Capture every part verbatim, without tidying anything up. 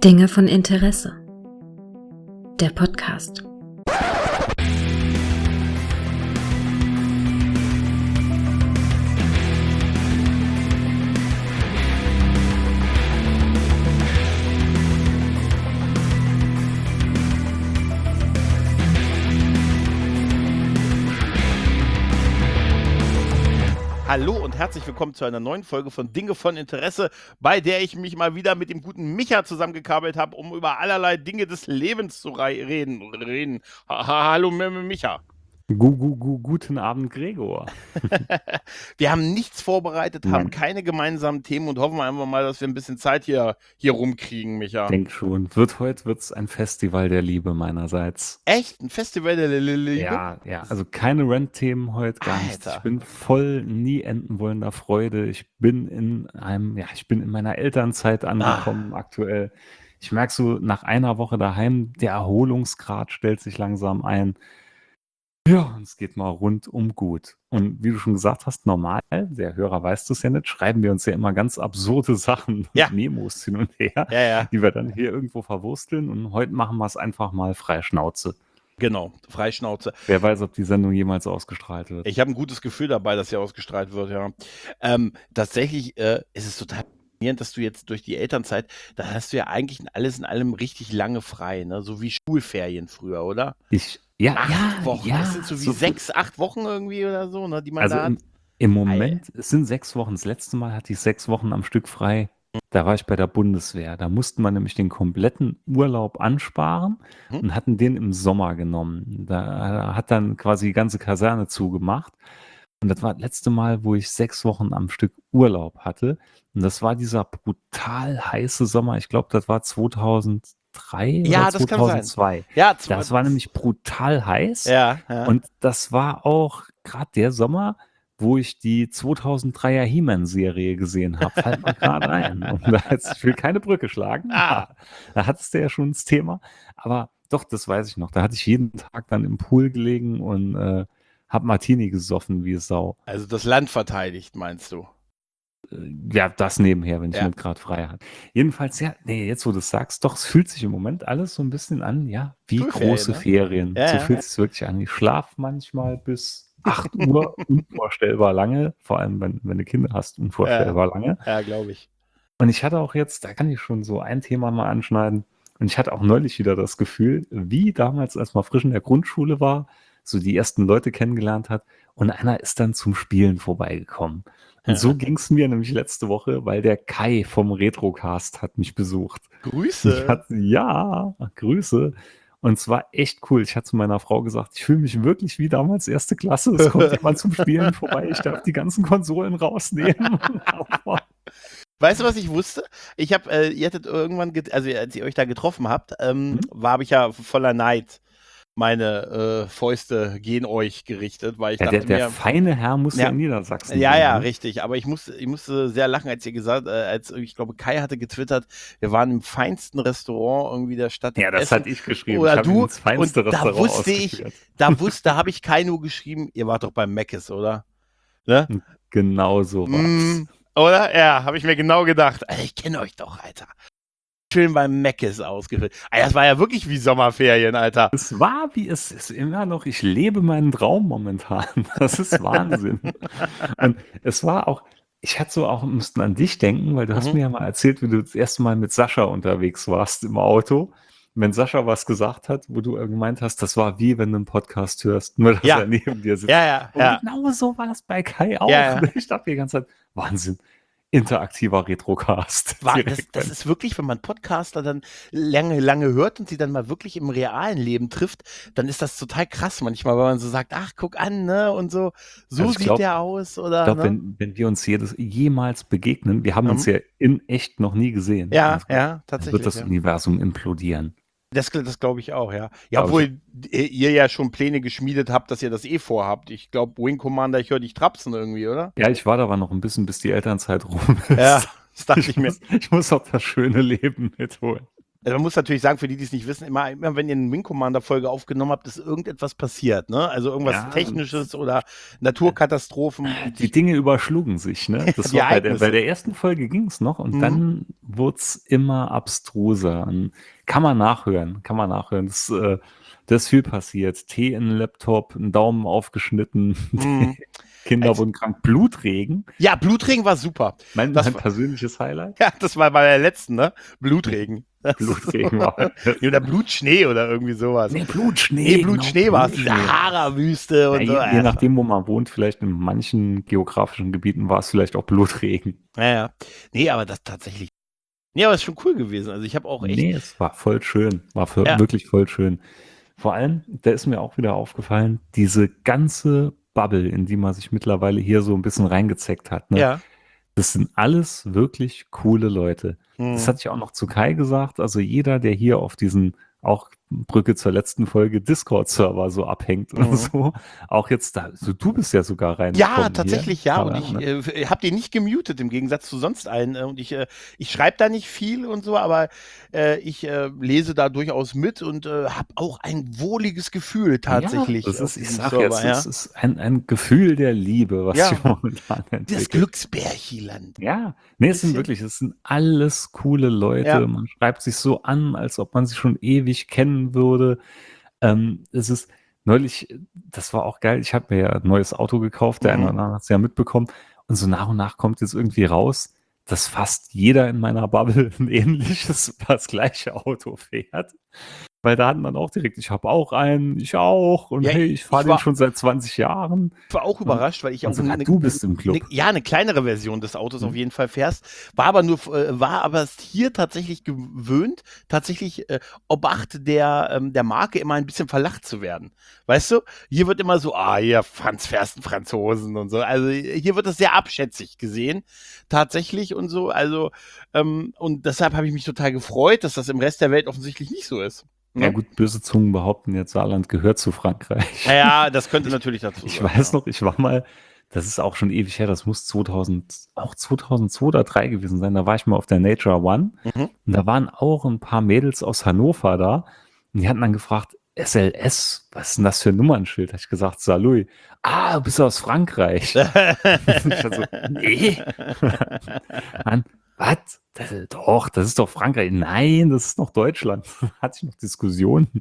Dinge von Interesse. Der Podcast. Hallo und herzlich willkommen zu einer neuen Folge von Dinge von Interesse, bei der ich mich mal wieder mit dem guten Micha zusammengekabelt habe, um über allerlei Dinge des Lebens zu rei- reden. reden. Ha ha hallo M- Micha. Gu, gu, gu, guten Abend, Gregor. Wir haben nichts vorbereitet, haben Nein. keine gemeinsamen Themen und hoffen einfach mal, dass wir ein bisschen Zeit hier, hier rumkriegen, Micha. Denk schon. Wird heute wird's ein Festival der Liebe meinerseits. Echt? Ein Festival der Liebe? Ja, ja. Also keine Rant-Themen heute, gar nichts. Alter. Ich bin voll nie enden wollender Freude. Ich bin in einem, ja, ich bin in meiner Elternzeit angekommen aktuell. Ich merke so, nach einer Woche daheim, der Erholungsgrad stellt sich langsam ein. Ja, und es geht mal rundum gut. Und wie du schon gesagt hast, normal, der Hörer weiß das ja nicht, schreiben wir uns ja immer ganz absurde Sachen, Ja. Memos hin und her, Ja, ja, die wir dann hier irgendwo verwursteln. Und heute machen wir es einfach mal frei Schnauze. genau. Freischnauze. Wer weiß, ob die Sendung jemals ausgestrahlt wird. Ich habe ein gutes Gefühl dabei, dass sie ausgestrahlt wird, ja. Ähm, tatsächlich äh, ist es total faszinierend, dass du jetzt durch die Elternzeit, da hast du ja eigentlich in alles in allem richtig lange frei, ne? So wie Schulferien früher, oder? Ich, ja, Acht ja, Wochen, ja. das sind so wie so- sechs, acht Wochen irgendwie oder so, ne? Die man Also da hat. im, im Moment, es sind sechs Wochen. Das letzte Mal hatte ich sechs Wochen am Stück frei. Da war ich bei der Bundeswehr. Da musste man nämlich den kompletten Urlaub ansparen Hm. und hatten den im Sommer genommen. Da hat dann quasi die ganze Kaserne zugemacht. Und das war das letzte Mal, wo ich sechs Wochen am Stück Urlaub hatte. Und das war dieser brutal heiße Sommer. Ich glaube, das war zweitausenddrei Ja, oder das kann sein. zweitausendzwei. Ja, zwar- Das war nämlich brutal heiß. Ja, ja. Und das war auch gerade der Sommer, wo ich die zweitausenddreier He-Man-Serie gesehen habe. Fällt mir gerade ein. Und da jetzt, ich will keine Brücke schlagen. Ah. Da hattest du ja schon das Thema. Aber doch, das weiß ich noch. Da hatte ich jeden Tag dann im Pool gelegen und äh, hab Martini gesoffen wie Sau. Also das Land verteidigt, meinst du? Äh, Ja, das nebenher, wenn ich Ja. nicht gerade frei hatte. Jedenfalls, ja, nee, jetzt wo du es sagst, doch, es fühlt sich im Moment alles so ein bisschen an, ja, wie Schulferien, große ne? Ferien. Ja, so ja. fühlt es sich wirklich an. Ich schlafe manchmal bis acht Uhr, unvorstellbar lange, vor allem wenn, wenn du Kinder hast, unvorstellbar lange. Ja, glaube ich. Und ich hatte auch jetzt, da kann ich schon so ein Thema mal anschneiden, und ich hatte auch neulich wieder das Gefühl, wie damals, als man frisch in der Grundschule war, so die ersten Leute kennengelernt hat und einer ist dann zum Spielen vorbeigekommen. Und so ging es mir nämlich letzte Woche, weil der Kai vom Retrocast hat mich besucht. Grüße. Ich hatte, ja, Grüße. Und es war echt cool. Ich hatte zu meiner Frau gesagt, ich fühle mich wirklich wie damals erste Klasse. Es kommt jemand zum Spielen vorbei. Ich darf die ganzen Konsolen rausnehmen. Aber Weißt du, was ich wusste? Ich habe, äh, ihr hattet irgendwann, get- also als ihr euch da getroffen habt, ähm, Mhm. war habe ich ja voller Neid meine äh, Fäuste gegen euch gerichtet, weil ich ja, der, dachte der mir, feine Herr muss ja, Ja. in Niedersachsen ja, wohnen, ja, ne? richtig, aber ich musste, ich musste sehr lachen, als ihr gesagt, äh, als ich glaube, Kai hatte getwittert, wir waren im feinsten Restaurant irgendwie der Stadt. Ja, das Essen. hatte ich geschrieben. Oder ich habe du, ihn ins feinste und da Restaurant wusste ich- ausgeführt. Da wusste, da habe ich Kai nur geschrieben, ihr wart doch beim Meckes, oder? Ne? Genau so war's. Mm, oder? Ja, habe ich mir genau gedacht. Alter, ich kenne euch doch, Alter. Schön beim Meckes ausgefüllt. Alter, das war ja wirklich wie Sommerferien, Alter. Es war wie es ist immer noch, ich lebe meinen Traum momentan. Das ist Wahnsinn. Und es war auch, ich hatte so auch, mussten an dich denken, weil du hast Mhm. mir ja mal erzählt, wie du das erste Mal mit Sascha unterwegs warst im Auto. Und wenn Sascha was gesagt hat, wo du gemeint hast, das war wie wenn du einen Podcast hörst, nur dass Ja. er neben dir sitzt. Ja, ja, Und ja. genau so war das bei Kai auch. Ja, ja. Ich dachte die ganze Zeit, Wahnsinn, interaktiver Retrocast. War, das, Direkt das beim- ist wirklich, wenn man Podcaster dann lange, lange hört und sie dann mal wirklich im realen Leben trifft, dann ist das total krass manchmal, weil man so sagt, ach, guck an, ne, und so, so Also ich sieht glaub- der aus, oder, Ich glaube, ne? wenn, wenn wir uns jedes, jemals begegnen, wir haben Mhm. uns ja in echt noch nie gesehen. Ja, Und ja, dann tatsächlich. wird das ja. Universum implodieren. Das, das glaube ich auch, ja. Ja, Glaub ich. obwohl ihr ihr ja schon Pläne geschmiedet habt, dass ihr das eh vorhabt. Ich glaube, Wing Commander, ich höre dich trapsen irgendwie, oder? Ja, ich war da aber noch ein bisschen, bis die Elternzeit rum ist. Ja, das dachte ich, ich, mir. muss, ich muss auch das schöne Leben mitholen. Also man muss natürlich sagen, für die, die es nicht wissen, immer, immer wenn ihr eine Wing Commander-Folge aufgenommen habt, ist irgendetwas passiert, ne? Also irgendwas Ja, Technisches oder Naturkatastrophen. Und die Dinge überschlugen sich, ne? Das Die war bei der, Ereignisse. bei der ersten Folge ging es noch und Mhm. dann wurde es immer abstruser. Und kann man nachhören, kann man nachhören. Das, äh, das ist viel passiert. Tee in den Laptop, einen Daumen aufgeschnitten, Mhm. Kinder Also- wurden krank, Blutregen. Ja, Blutregen war super. Mein, Das mein war- persönliches Highlight. Ja, das war bei der letzten, ne? Blutregen. Das ist Blutregen so. war Nee, oder Blutschnee oder irgendwie sowas. Nee, Blutschnee. Nee, Blutschnee genau, war es. Die Blutschnee. Sahara-Wüste Ja, und so. je, je nachdem, wo man wohnt, vielleicht in manchen geografischen Gebieten war es vielleicht auch Blutregen. Ja, ja. Nee, aber das tatsächlich. Nee, aber es ist schon cool gewesen. Also ich habe auch echt. Nee, es war voll schön. War voll, Ja. wirklich voll schön. Vor allem, da ist mir auch wieder aufgefallen, diese ganze Bubble, in die man sich mittlerweile hier so ein bisschen reingezeckt hat. Ne? Ja. Das sind alles wirklich coole Leute. Hm. Das hatte ich auch noch zu Kai gesagt. Also jeder, der hier auf diesen, auch Brücke zur letzten Folge, Discord-Server so abhängt Mhm. oder so, auch jetzt da, so, du bist ja sogar rein. Ja, tatsächlich, ja. Und ich ne? äh, habe den nicht gemutet im Gegensatz zu sonst allen. äh, Und ich, äh, ich schreibe da nicht viel und so, aber äh, ich äh, lese da durchaus mit und äh, habe auch ein wohliges Gefühl tatsächlich. Ja, das auf ist, ich diesem sag Server, jetzt, ja. das ist ein, ein Gefühl der Liebe, was Ja. sich momentan Das entwickelt. Glücksbärchiland. Ja, nee, es sind Bisschen. wirklich, es sind alles coole Leute. Ja. Man schreibt sich so an, als ob man sie schon ewig kennen würde. Ähm, es ist neulich, das war auch geil. Ich habe mir ja ein neues Auto gekauft, der Mhm. eine oder andere hat es ja mitbekommen. Und so nach und nach kommt jetzt irgendwie raus, dass fast jeder in meiner Bubble ein ähnliches, das gleiche Auto fährt. Weil da hatten dann auch direkt, ich habe auch einen, ich auch. Und Ja, hey, ich fahre ich den war- schon seit zwanzig Jahren. Ich war auch überrascht, weil ich Und auch sogar eine- du bist im Club. eine- ja, eine kleinere Version des Autos Mhm. auf jeden Fall fährst. War aber nur, äh, war aber hier tatsächlich gewöhnt, tatsächlich äh, ob acht der, ähm, der Marke immer ein bisschen verlacht zu werden. Weißt du? Hier wird immer so, ah, hier Franz fährst einen Franzosen und so. Also hier wird das sehr abschätzig gesehen, tatsächlich und so. Also, ähm, und deshalb habe ich mich total gefreut, dass das im Rest der Welt offensichtlich nicht so ist. Ja Ne? gut, böse Zungen behaupten jetzt, Saarland gehört zu Frankreich. Naja, das könnte natürlich dazu Ich sein. weiß ja. noch, ich war mal, das ist auch schon ewig her, das muss zweitausend, auch zweitausendzwei oder zweitausenddrei gewesen sein, da war ich mal auf der Nature One Mhm. und da waren auch ein paar Mädels aus Hannover da und die hatten dann gefragt, S L S, was ist denn das für ein Nummernschild? Habe ich gesagt, Salui. Ah, du bist aus Frankreich. ich war so, nee. Mann, was? Das, doch, das ist doch Frankreich. Nein, das ist noch Deutschland. Hatte ich noch Diskussionen.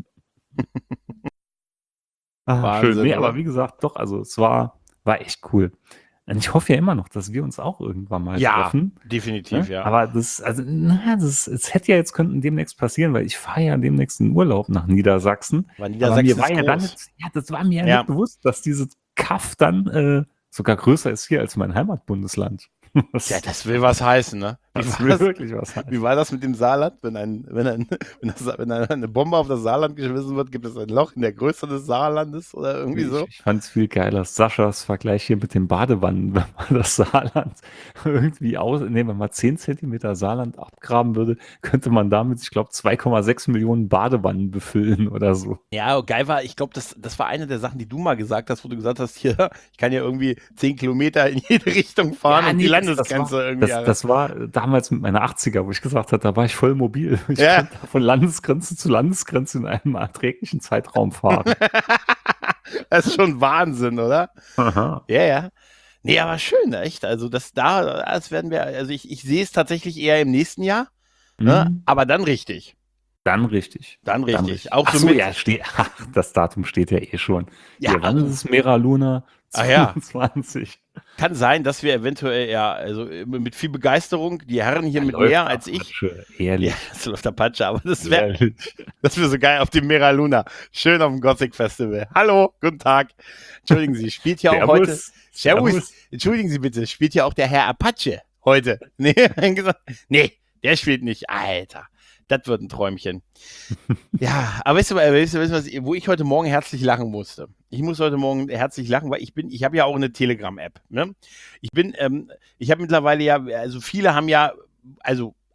Ah, Wahnsinn, schön. Nee, oder? aber wie gesagt, doch, also es war, war echt cool. Und ich hoffe ja immer noch, dass wir uns auch irgendwann mal Ja, treffen. definitiv, Ne? ja. Aber das, also, na, das, es hätte ja jetzt könnten demnächst passieren, weil ich fahre ja demnächst in Urlaub nach Niedersachsen. Weil Aber Niedersachsen mir ist war ja dann groß. nicht, ja, das war mir ja Ja. nicht bewusst, dass dieses Kaff dann äh, sogar größer ist hier als mein Heimatbundesland. Das, Ja, das will was heißen, ne? Wie das war will das, wirklich was heißen. wie war das mit dem Saarland? Wenn, ein, wenn, ein, wenn, das, wenn eine Bombe auf das Saarland geschmissen wird, gibt es ein Loch in der Größe des Saarlandes oder irgendwie so? Ich, ich fand es viel geiler, Saschas Vergleich hier mit den Badewannen, wenn man das Saarland irgendwie aus, nee, wenn man zehn Zentimeter Saarland abgraben würde, könnte man damit, ich glaube, zwei Komma sechs Millionen Badewannen befüllen oder so. Ja, geil war, ich glaube, das, das war eine der Sachen, die du mal gesagt hast, wo du gesagt hast, hier, ich kann ja irgendwie zehn Kilometer in jede Richtung fahren Ja, und nee, die das- Landesgrenze das war, irgendwie. Das, das war damals mit meiner achtziger, wo ich gesagt habe, da war ich voll mobil. Ich Ja. konnte von Landesgrenze zu Landesgrenze in einem erträglichen Zeitraum fahren. Das ist schon Wahnsinn, oder? Aha. Ja, ja. Nee, aber schön, echt. Also, das da, das werden wir, also ich, ich sehe es tatsächlich eher im nächsten Jahr, ne? Mhm. Aber dann richtig. Dann richtig. Dann richtig. Dann richtig. Auch Ach so so, mit, ja, steht, ach, das Datum steht ja eh schon. Ja, Ja, wann ist es Mera Luna? Ah, ja. zweiundzwanzig. kann sein, dass wir eventuell, ja, also mit viel Begeisterung, die Herren hier mit Läuft mehr als ich. Apache, Ehrlich. Ja, das läuft Apache, aber das wäre Ehrlich. das wär so geil auf dem Mera Luna. Schön auf dem Gothic Festival. Hallo, guten Tag. Entschuldigen Sie, spielt ja auch heute. Servus. Entschuldigen Sie bitte, spielt ja auch der Herr Apache heute. Nee, gesagt, nee, der spielt nicht. Alter, das wird ein Träumchen. Ja, aber weißt du, weißt du, weißt du was, wo ich heute Morgen herzlich lachen musste? Ich muss heute Morgen herzlich lachen, weil ich bin, ich habe ja auch eine Telegram-App. Ne? Ich bin, ähm, ich habe mittlerweile ja, also viele haben ja, also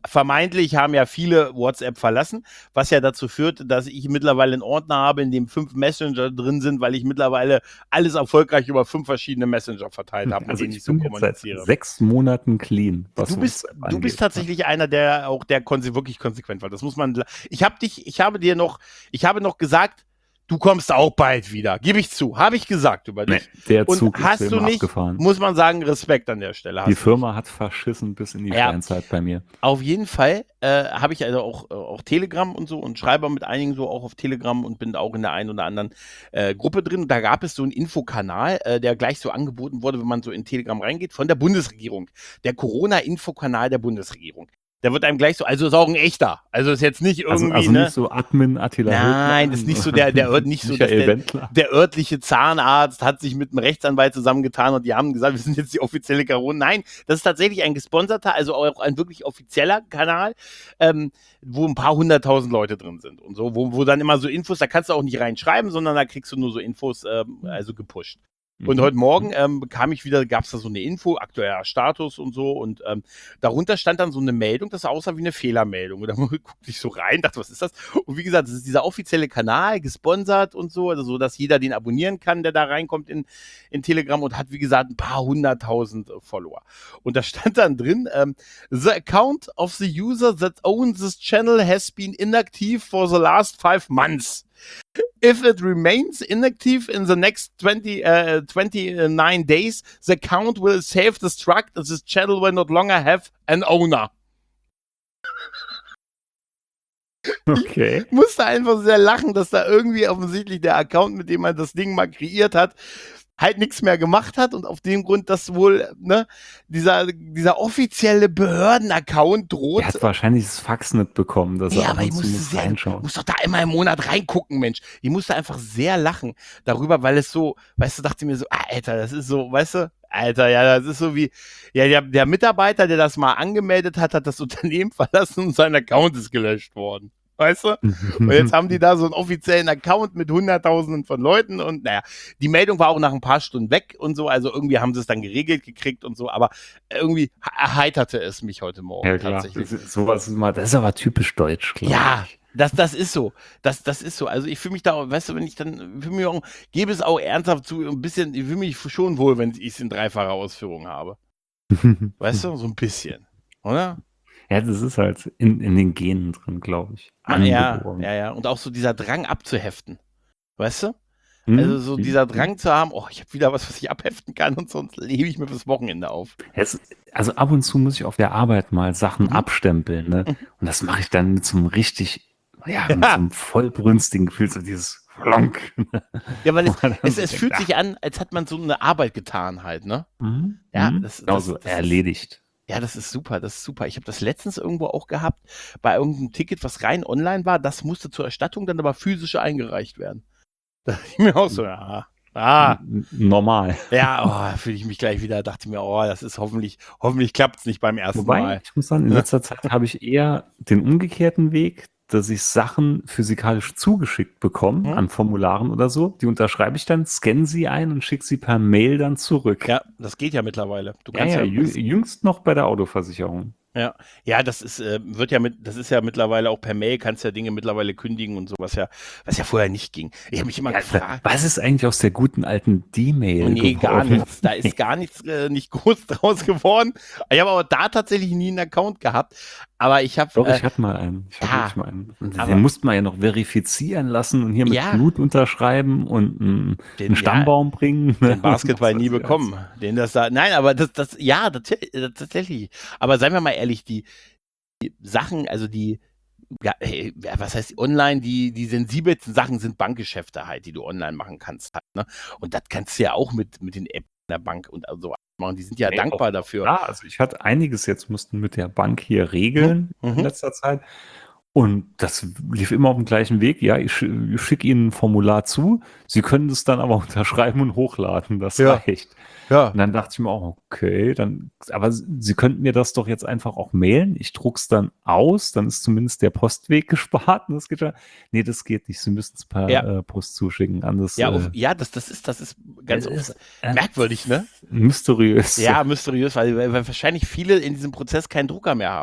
vermeintlich haben ja viele WhatsApp verlassen, was ja dazu führt, dass ich mittlerweile einen Ordner habe, in dem fünf Messenger drin sind, weil ich mittlerweile alles erfolgreich über fünf verschiedene Messenger verteilt habe, mit Also denen ich ich so bin jetzt seit kommuniziere. sechs Monaten clean. Was Du bist, WhatsApp du angeht, bist ne? tatsächlich einer, der auch der konse wirklich konsequent war. Das muss man. Ich habe dich, ich habe dir noch, ich habe noch gesagt, du kommst auch bald wieder. Gebe ich zu. Habe ich gesagt über Nee, dich. der Und Zug ist hast für du immer nicht, abgefahren. muss man sagen, Respekt an der Stelle. Hast Die du Firma hat verschissen bis in die Ja. Steinzeit bei mir. Auf jeden Fall äh, habe ich also auch, äh, auch Telegram und so und schreibe mit einigen so auch auf Telegram und bin auch in der einen oder anderen äh, Gruppe drin. Da gab es so einen Infokanal, äh, der gleich so angeboten wurde, wenn man so in Telegram reingeht, von der Bundesregierung. Der Corona-Infokanal der Bundesregierung. Der wird einem gleich so, also ist auch ein echter. Also ist jetzt nicht Also, irgendwie, also ne? nicht so Admin Attila Nein, Hildmann das ist nicht so der, der ört- nicht so, dass Michael der, Wendler. der örtliche Zahnarzt hat sich mit einem Rechtsanwalt zusammengetan und die haben gesagt, wir sind jetzt die offizielle Corona. Nein, das ist tatsächlich ein gesponserter, also auch ein wirklich offizieller Kanal, ähm, wo ein paar hunderttausend Leute drin sind und so, wo, wo dann immer so Infos, da kannst du auch nicht reinschreiben, sondern da kriegst du nur so Infos, ähm, also gepusht. Und Mhm. heute Morgen ähm, bekam ich wieder, gab es da so eine Info, aktueller Status und so. Und ähm, darunter stand dann so eine Meldung, das aussah wie eine Fehlermeldung. Und da guckte ich so rein, dachte, was ist das? Und wie gesagt, das ist dieser offizielle Kanal, gesponsert und so, also so, dass jeder den abonnieren kann, der da reinkommt in, in Telegram und hat, wie gesagt, ein paar hunderttausend äh, Follower. Und da stand dann drin, ähm, the account of the user that owns this channel has been inactive for the last five months. If it remains inactive in the next twenty, uh, twenty-nine days, the account will self-destruct and this channel will not longer have an owner. Okay. Ich musste einfach sehr lachen, dass da irgendwie offensichtlich der Account, mit dem man das Ding mal kreiert hat, halt nichts mehr gemacht hat und auf dem Grund, dass wohl ne, dieser, dieser offizielle Behörden-Account droht. Er hat wahrscheinlich das Fax nicht bekommen, dass Ja, er ab aber ich und zu musste muss sehr, reinschauen. muss doch da einmal im Monat reingucken, Mensch. Ich musste einfach sehr lachen darüber, weil es so, weißt du, dachte mir so, ah, Alter, das ist so, weißt du, Alter, ja, das ist so wie, ja, der, der Mitarbeiter, der das mal angemeldet hat, hat das Unternehmen verlassen und sein Account ist gelöscht worden. Weißt du? Und jetzt haben die da so einen offiziellen Account mit Hunderttausenden von Leuten und naja, die Meldung war auch nach ein paar Stunden weg und so, also irgendwie haben sie es dann geregelt gekriegt und so, aber irgendwie erheiterte es mich heute Morgen Ja, klar. tatsächlich. Das ist, sowas ist mal, das ist aber typisch deutsch, glaube Ja, ich. das, das ist so. Das, das ist so. Also ich fühle mich da, weißt du, wenn ich dann, für mich auch, gebe es auch ernsthaft zu, ein bisschen, ich fühle mich schon wohl, wenn ich es in dreifacher Ausführung habe. Weißt du, so ein bisschen. Oder? Ja, das ist halt in, in den Genen drin, glaube ich. Ah, ja, Angeboren. ja, ja. Und auch so dieser Drang abzuheften. Weißt du? Hm? Also so Hm? dieser Drang zu haben, oh, ich habe wieder was, was ich abheften kann und sonst lebe ich mir fürs Wochenende auf. Es, also ab und zu muss ich auf der Arbeit mal Sachen Mhm. abstempeln, ne? Und das mache ich dann mit so einem richtig, ja, mit so einem vollbrünstigen Gefühl, so dieses Flonk. Ja, weil es, Wo man dann es, so es denkt, fühlt ah. sich an, als hat man so eine Arbeit getan halt, ne? Mhm. Ja, Mhm. das- genau das- so das ist- erledigt. Ja, das ist super, das ist super. Ich habe das letztens irgendwo auch gehabt, bei irgendeinem Ticket, was rein online war, das musste zur Erstattung dann aber physisch eingereicht werden. Da dachte ich mir auch so, ja, ah, N- Normal. ja, oh, fühle ich mich gleich wieder, dachte mir, oh, das ist hoffentlich, hoffentlich klappt es nicht beim ersten Wobei, Mal. ich muss sagen, in Ja. letzter Zeit habe ich eher den umgekehrten Weg, dass ich Sachen physikalisch zugeschickt bekomme, Mhm. an Formularen oder so. Die unterschreibe ich dann, scanne sie ein und schicke sie per Mail dann zurück. Ja, das geht ja mittlerweile. Du Ja, kannst ja, ja, jü- jüngst noch bei der Autoversicherung. ja, ja, das ist, äh, wird ja mit, das ist ja mittlerweile auch per Mail, kannst ja Dinge mittlerweile kündigen und so, was ja, was ja vorher nicht ging. Ich habe mich immer Ja, gefragt. was ist eigentlich aus der guten alten D-Mail Nee, gar geworden? nichts. Da ist gar nichts, äh, nicht groß draus geworden. Ich habe aber da tatsächlich nie einen Account gehabt. Aber ich habe. Doch, Äh, ich hatte mal einen. Ich hatte ja, wirklich mal einen. Und aber- den musste man ja noch verifizieren lassen und hier mit Ja. Blut unterschreiben und einen, Den- einen Stammbaum bringen. den Basketball nie Was weiß ich bekommen. Den das da. Nein, aber das, das, ja, das, äh, tatsächlich. Aber seien wir mal ehrlich, die, die Sachen, also die. Ja, hey, ja, was heißt online? Die, die sensibelsten Sachen sind Bankgeschäfte halt, die du online machen kannst. Halt, ne? Und das kannst du ja auch mit, mit den Apps der Bank und so machen. Die sind ja Nee, dankbar auch- dafür. Ja, also ich hatte einiges jetzt, mussten mit der Bank hier regeln Mhm. in letzter Zeit. Und das lief immer auf dem gleichen Weg. Ja, ich, sch- ich schicke Ihnen ein Formular zu. Sie können es dann aber unterschreiben und hochladen. Das Ja. reicht. Ja. Und dann dachte ich mir auch, okay, dann, aber Sie könnten mir das doch jetzt einfach auch mailen. Ich druck's dann aus, dann ist zumindest der Postweg gespart. Und das geht schon. Nee, das geht nicht. Sie müssen es per Ja. äh, Post zuschicken. Anders, Ja, äh, auf, ja das, das ist, das ist ganz das ist, oft merkwürdig, ne? Mysteriös. Ja, mysteriös, weil, weil weil wahrscheinlich viele in diesem Prozess keinen Drucker mehr haben.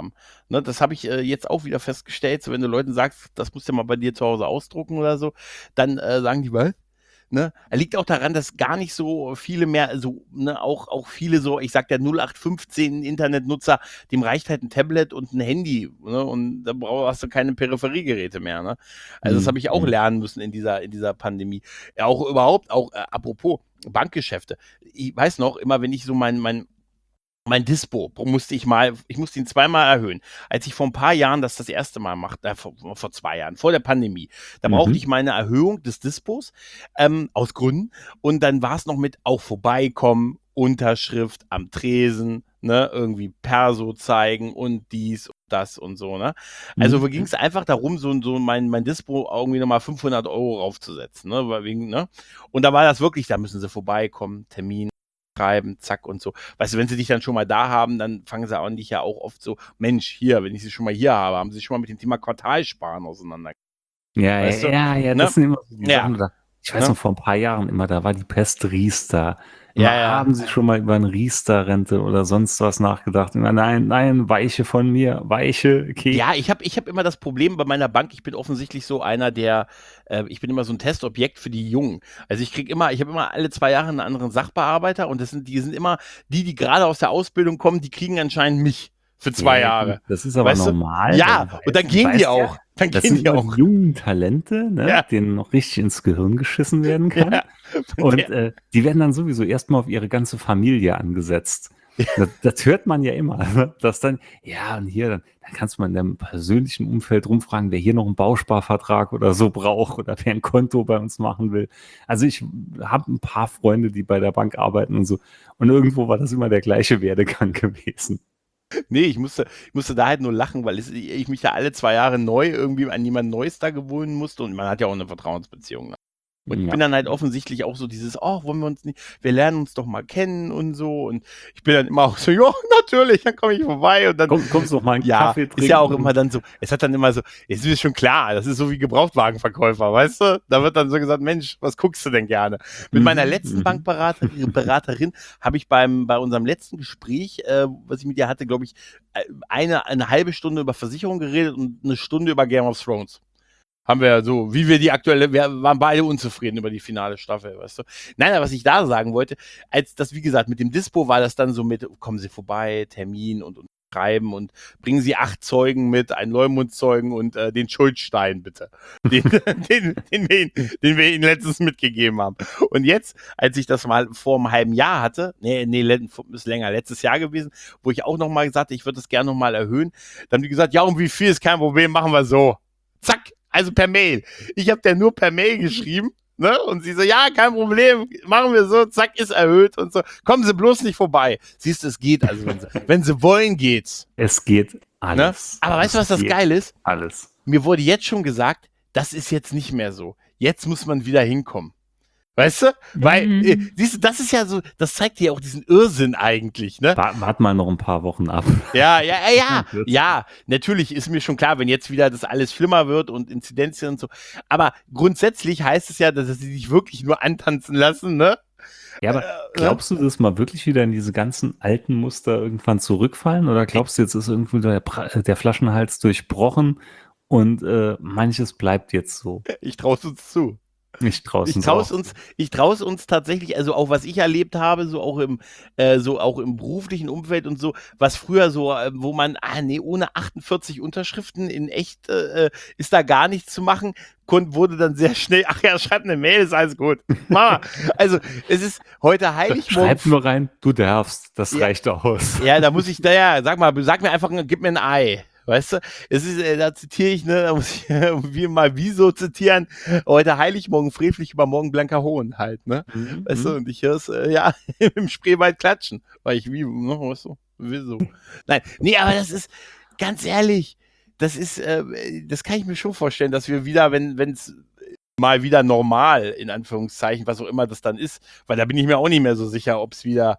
Ne, das habe ich äh, jetzt auch wieder festgestellt. So, wenn du Leuten sagst, das musst du mal bei dir zu Hause ausdrucken oder so, dann äh, sagen die, was? Ne? Liegt auch daran, dass gar nicht so viele mehr, so, ne, auch, auch viele so, ich sag der null acht fünfzehn Internetnutzer, dem reicht halt ein Tablet und ein Handy, ne? Und da brauchst du keine Peripheriegeräte mehr. Ne? Also das Mhm. habe ich auch lernen müssen in dieser, in dieser Pandemie. Ja, auch überhaupt, auch äh, apropos Bankgeschäfte. Ich weiß noch, immer wenn ich so mein, mein Mein Dispo musste ich mal, ich musste ihn zweimal erhöhen. Als ich vor ein paar Jahren das das erste Mal machte, äh, vor, vor zwei Jahren, vor der Pandemie, da brauchte Mhm. ich meine Erhöhung des Dispos ähm, aus Gründen. Und dann war es noch mit auch vorbeikommen, Unterschrift am Tresen, ne, irgendwie Perso zeigen und dies und das und so, ne. Also Mhm. ging es einfach darum, so, so mein, mein Dispo irgendwie nochmal fünfhundert Euro raufzusetzen, ne, weil wegen, ne. Und da war das wirklich, da müssen sie vorbeikommen, Termin schreiben, zack und so. Weißt du, wenn sie dich dann schon mal da haben, dann fangen sie an dich ja auch oft so, Mensch, hier, wenn ich sie schon mal hier habe, haben sie sich schon mal mit dem Thema Quartalsparen auseinander. Ja, Weißt ja, du? ja, ja, Ne? das sind immer so die Ja. Sachen da. Ich weiß Ne? noch, vor ein paar Jahren immer, da war die Pest Riester. Immer, Ja, ja. haben Sie schon mal über eine Riester-Rente oder sonst was nachgedacht? Immer, nein, nein, weiche von mir, weiche, okay. Ja, ich habe ich hab immer das Problem bei meiner Bank, ich bin offensichtlich so einer, der, äh, ich bin immer so ein Testobjekt für die Jungen. Also ich krieg immer, ich habe immer alle zwei Jahre einen anderen Sachbearbeiter und das sind, die sind immer, die, die gerade aus der Ausbildung kommen, die kriegen anscheinend mich für zwei Ja, Jahre. Das ist aber Weißt du? normal. Ja, weil du und dann weißt- gehen die weißt ja, auch. Dann Das gehen sind die immer auch. die jungen Talente, ne, Ja. denen noch richtig ins Gehirn geschissen werden kann. Ja. Und Der- äh, die werden dann sowieso erstmal auf ihre ganze Familie angesetzt. Das, das hört man ja immer, ne? Dass dann, ja, und hier, dann, dann kannst du mal in deinem persönlichen Umfeld rumfragen, wer hier noch einen Bausparvertrag oder so braucht oder wer ein Konto bei uns machen will. Also ich habe ein paar Freunde, die bei der Bank arbeiten und so. Und irgendwo war das immer der gleiche Werdegang gewesen. Nee, ich musste, ich musste da halt nur lachen, weil es, ich mich ja alle zwei Jahre neu irgendwie an jemand Neues da gewöhnen musste und man hat ja auch eine Vertrauensbeziehung. Ne? Und ich Ja. bin dann halt offensichtlich auch so dieses, oh, wollen wir uns nicht, wir lernen uns doch mal kennen und so. Und ich bin dann immer auch so, ja, natürlich, dann komme ich vorbei und dann. Komm, kommst du noch mal einen Ja, Kaffee trinken? ist ja auch immer dann so, es hat dann immer so, es ist schon klar, das ist so wie Gebrauchtwagenverkäufer, weißt du? Da wird dann so gesagt, Mensch, was guckst du denn gerne? Mit Mhm, meiner letzten mhm. Bankberaterin Beraterin habe ich beim, bei unserem letzten Gespräch, äh, was ich mit ihr hatte, glaube ich, äh, eine, eine halbe Stunde über Versicherung geredet und eine Stunde über Game of Thrones. Haben wir ja so, wie wir die aktuelle, wir waren beide unzufrieden über die finale Staffel, weißt du. Nein, aber was ich da sagen wollte, als das, wie gesagt, mit dem Dispo war das dann so mit, kommen Sie vorbei, Termin und, und schreiben und bringen Sie acht Zeugen mit, einen Leumundzeugen und äh, den Schuldstein bitte, den, den, den, wir Ihnen, den wir Ihnen letztens mitgegeben haben. Und jetzt, als ich das mal vor einem halben Jahr hatte, nee, nee, ist länger, letztes Jahr gewesen, wo ich auch nochmal gesagt habe, ich würde das gerne nochmal erhöhen, dann haben die gesagt, ja, um wie viel ist kein Problem, machen wir so. Zack. Also per Mail. Ich habe der nur per Mail geschrieben, ne? Und sie so, ja, kein Problem, machen wir so, zack, ist erhöht und so. Kommen Sie bloß nicht vorbei. Siehst du, es geht. Also wenn Sie, wenn Sie wollen, geht's. Es geht alles. Ne? Aber weißt du, was das geht geil ist? Alles. Mir wurde jetzt schon gesagt, das ist jetzt nicht mehr so. Jetzt muss man wieder hinkommen. Weißt du? Weil, Mhm. äh, siehst du, das ist ja so, das zeigt dir ja auch diesen Irrsinn eigentlich, ne? Wart, wart mal noch ein paar Wochen ab. Ja, ja, ja, ja, ja, natürlich ist mir schon klar, wenn jetzt wieder das alles schlimmer wird und Inzidenzien und so. Aber grundsätzlich heißt es ja, dass sie sich wirklich nur antanzen lassen, ne? Ja, aber glaubst du, dass mal wirklich wieder in diese ganzen alten Muster irgendwann zurückfallen? Oder glaubst du, jetzt ist irgendwo der, der Flaschenhals durchbrochen und äh, manches bleibt jetzt so? Ich traue es uns zu. Ich traue ich traue es uns, ich traue es uns tatsächlich, also auch was ich erlebt habe, so auch im, äh, so auch im beruflichen Umfeld und so, was früher so, äh, wo man, ah nee, ohne achtundvierzig Unterschriften in echt äh, ist da gar nichts zu machen, Kund wurde dann sehr schnell, ach ja, schreib eine Mail, ist alles gut. Mama, also es ist heute Heiligmorgen. Schreib nur rein, du darfst, das ja, reicht aus. Ja, da muss ich, naja, sag mal, sag mir einfach, gib mir ein Ei. Weißt du, es ist, äh, da zitiere ich, ne, da muss ich äh, wie mal wieso zitieren, heute heilig, morgen frevlich, übermorgen blanker Hohn halt, ne? Mhm. Weißt du, und ich höre es, äh, ja, im Spreewald klatschen, weil ich wie, ne, weißt du, wieso? Nein, nee, aber das ist, ganz ehrlich, das ist, äh, das kann ich mir schon vorstellen, dass wir wieder, wenn es mal wieder normal, in Anführungszeichen, was auch immer das dann ist, weil da bin ich mir auch nicht mehr so sicher, ob es wieder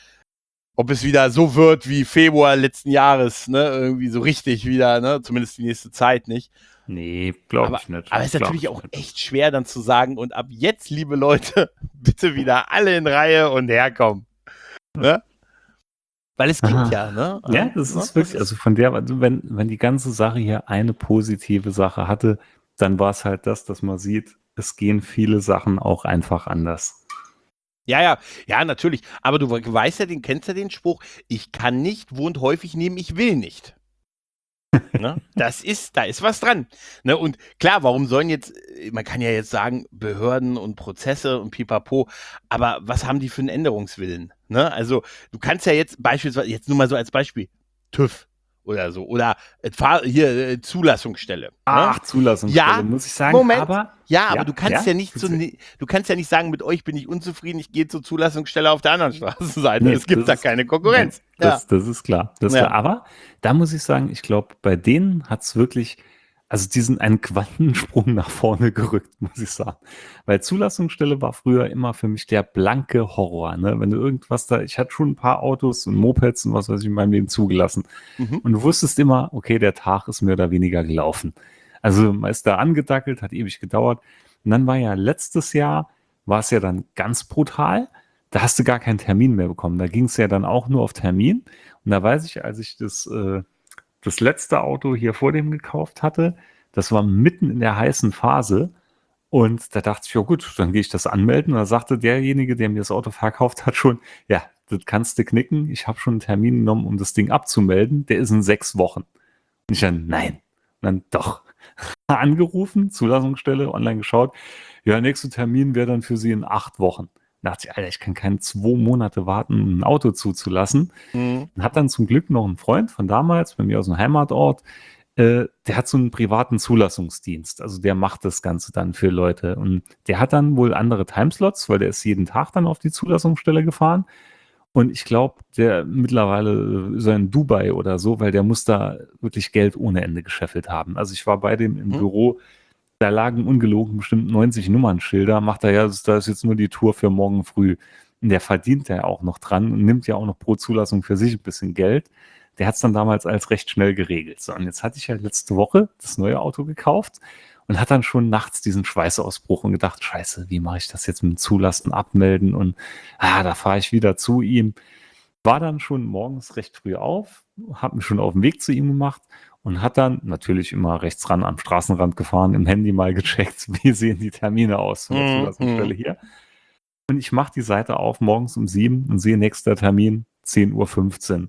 ob es wieder so wird wie Februar letzten Jahres, ne, irgendwie so richtig wieder, ne, zumindest die nächste Zeit nicht. Nee, glaube ich nicht. Aber es ist natürlich auch echt schwer dann zu sagen, und ab jetzt, liebe Leute, bitte wieder alle in Reihe und herkommen. Ne? Weil es gibt Aha. ja, ne? Ja, Ähm, das ne? ist wirklich, Das also ist, von der, also wenn, wenn die ganze Sache hier eine positive Sache hatte, dann war es halt das, dass man sieht, es gehen viele Sachen auch einfach anders. ja, ja, ja, natürlich. Aber du we- weißt ja, den, kennst ja den Spruch, ich kann nicht, wohnt häufig neben, ich will nicht. Ne? Das ist, da ist was dran. Ne? Und klar, warum sollen jetzt, äh, man kann ja jetzt sagen, Behörden und Prozesse und pipapo, aber was haben die für einen Änderungswillen? Ne? Also, du kannst ja jetzt beispielsweise, jetzt nur mal so als Beispiel, TÜV oder so, oder äh, Fahr hier äh, Zulassungsstelle. Ne? Ach, Zulassungsstelle, Ja, muss ich sagen, Moment. aber Ja, aber ja, du kannst ja, ja nicht so, ni- du kannst ja nicht sagen, mit euch bin ich unzufrieden, ich gehe zur Zulassungsstelle auf der anderen Straßenseite. nee, Es gibt das da ist, keine nein, Konkurrenz. Ja, das, das ist klar, das ist klar. ja. Aber da muss ich sagen, ich glaube, bei denen hat es wirklich, also diesen einen Quantensprung nach vorne gerückt, muss ich sagen. Weil Zulassungsstelle war früher immer für mich der blanke Horror, ne? Wenn du irgendwas da, ich hatte schon ein paar Autos und Mopeds und was weiß ich in meinem Leben zugelassen. Mhm. Und du wusstest immer, okay, der Tag ist mehr oder weniger gelaufen. Also man ist da angedackelt, hat ewig gedauert. Und dann war ja letztes Jahr, war es ja dann ganz brutal. Da hast du gar keinen Termin mehr bekommen. Da ging es ja dann auch nur auf Termin. Und da weiß ich, als ich das, äh, das letzte Auto hier vor dem gekauft hatte, das war mitten in der heißen Phase. Und da dachte ich, ja gut, dann gehe ich das anmelden. Und da sagte derjenige, der mir das Auto verkauft hat, schon, ja, das kannst du knicken. Ich habe schon einen Termin genommen, um das Ding abzumelden. Der ist in sechs Wochen. Und ich dann, nein. Und dann doch. Angerufen, Zulassungsstelle, online geschaut. Ja, nächster Termin wäre dann für Sie in acht Wochen. Da dachte ich, Alter, ich kann keine zwei Monate warten, um ein Auto zuzulassen. Mhm. Und hat dann zum Glück noch einen Freund von damals, bei mir aus dem Heimatort, äh, der hat so einen privaten Zulassungsdienst. Also der macht das Ganze dann für Leute. Und der hat dann wohl andere Timeslots, weil der ist jeden Tag dann auf die Zulassungsstelle gefahren. Und ich glaube, der mittlerweile ist er in Dubai oder so, weil der muss da wirklich Geld ohne Ende gescheffelt haben. Also ich war bei dem im Mhm. Büro, da lagen ungelogen bestimmt neunzig Nummernschilder, macht er ja, da ist jetzt nur die Tour für morgen früh. Und der verdient ja auch noch dran und nimmt ja auch noch pro Zulassung für sich ein bisschen Geld. Der hat es dann damals als recht schnell geregelt. So, und jetzt hatte ich ja letzte Woche das neue Auto gekauft und hat dann schon nachts diesen Schweißausbruch und gedacht, scheiße, wie mache ich das jetzt mit dem Zulassen abmelden? Und ah, da fahre ich wieder zu ihm. War dann schon morgens recht früh auf, habe mich schon auf den Weg zu ihm gemacht und hat dann natürlich immer rechts ran am Straßenrand gefahren, im Handy mal gecheckt, wie sehen die Termine aus von der Mhm. Zulassungsstelle hier. Und ich mache die Seite auf morgens um sieben und sehe nächster Termin zehn Uhr fünfzehn.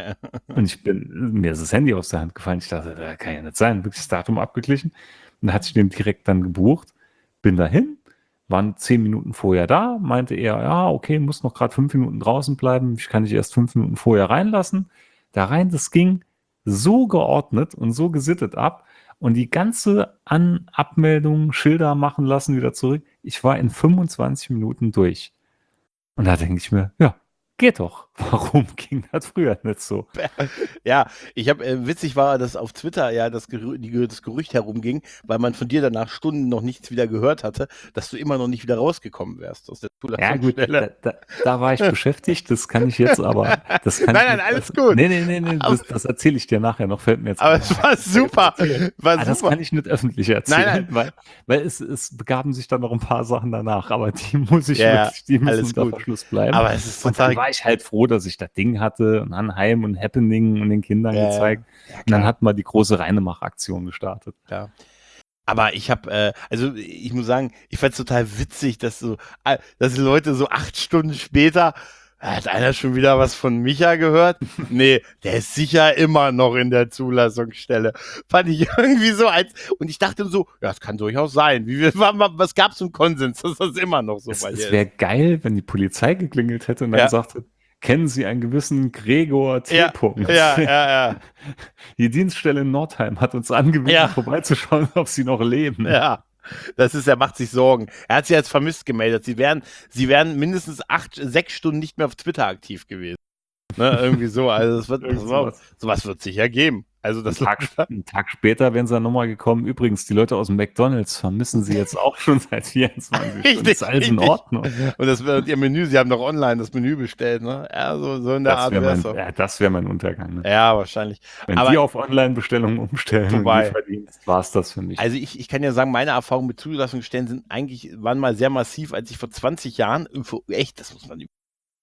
Und ich bin, mir ist das Handy aus der Hand gefallen. Ich dachte, das kann ja nicht sein. Wirklich das Datum abgeglichen. Und da hatte ich den direkt dann gebucht. Bin dahin, waren zehn Minuten vorher da, meinte er, ja, okay, muss noch gerade fünf Minuten draußen bleiben. Ich kann dich erst fünf Minuten vorher reinlassen. Da rein, das ging so geordnet und so gesittet ab. Und die ganze An Abmeldung, Schilder machen lassen, wieder zurück. Ich war in fünfundzwanzig Minuten durch. Und da denke ich mir, ja, geht doch. Warum ging das früher nicht so? Ja, ich habe, äh, witzig war, dass auf Twitter ja das, Gerü die, das Gerücht herumging, weil man von dir dann nach Stunden noch nichts wieder gehört hatte, dass du immer noch nicht wieder rausgekommen wärst aus der Ja, gut, da, Zulassungsstelle. da, da war ich beschäftigt, das kann ich jetzt aber, das kann Nein, ich nein, nicht, alles das, gut. nee, nee, nee, nee, Aber, das, das erzähle ich dir nachher noch, fällt mir jetzt aber ein. es war super. War Ah, das super. kann ich nicht öffentlich Nein, erzählen, nein. weil, weil es, es begaben sich dann noch ein paar Sachen danach, aber die muss ich Ja, ja, wirklich, die müssen alles unter gut. Verschluss bleiben. Aber es ist Und dann total. war ich halt froh, dass ich das Ding hatte und dann Heim und Happening und den Kindern Ja, ja. gezeigt. Ja, Und dann klar, hatten wir die große Reinemacher-Aktion gestartet. klar. Aber ich habe, äh, also ich muss sagen, ich fand es total witzig, dass so, äh, dass die Leute so acht Stunden später, hat einer schon wieder was von Micha gehört? Nee, der ist sicher immer noch in der Zulassungsstelle. Fand ich irgendwie so als, und ich dachte so, ja, das kann durchaus sein. Wie, wir- wa- was gab es einen Konsens, dass das immer noch so Es, bei es dir wäre ist? geil, wenn die Polizei geklingelt hätte und dann Ja. gesagt hätte, kennen Sie einen gewissen Gregor T. Ja, Punkt? ja, ja, ja, Die Dienststelle in Nordheim hat uns angewiesen, Ja. vorbeizuschauen, ob sie noch leben. ja. Das ist, er macht sich Sorgen. Er hat sich als vermisst gemeldet. Sie wären, sie wären mindestens acht, sechs Stunden nicht mehr auf Twitter aktiv gewesen. Ne, irgendwie so. Also das wird, Irgend pass auf, sowas. sowas wird sicher geben. Also Einen das Tag, einen Tag später wären sie dann nochmal gekommen. Übrigens, die Leute aus dem McDonalds vermissen sie jetzt auch schon seit vierundzwanzig Stunden. Richtig, Ist alles in richtig. Ordnung. Und das wird ihr Menü, sie haben doch online das Menü bestellt, ne? Ja, so, so in der Das Art wäre wäre mein, es so. ja, das wär mein Untergang. Ne? Ja, wahrscheinlich. Wenn Aber die auf Online-Bestellungen umstellen Vorbei. und Lieferdienst, war es das für mich. also ich, ich kann ja sagen, meine Erfahrungen mit Zulassungsstellen sind eigentlich, waren mal sehr massiv, als ich vor zwanzig Jahren, echt, das muss man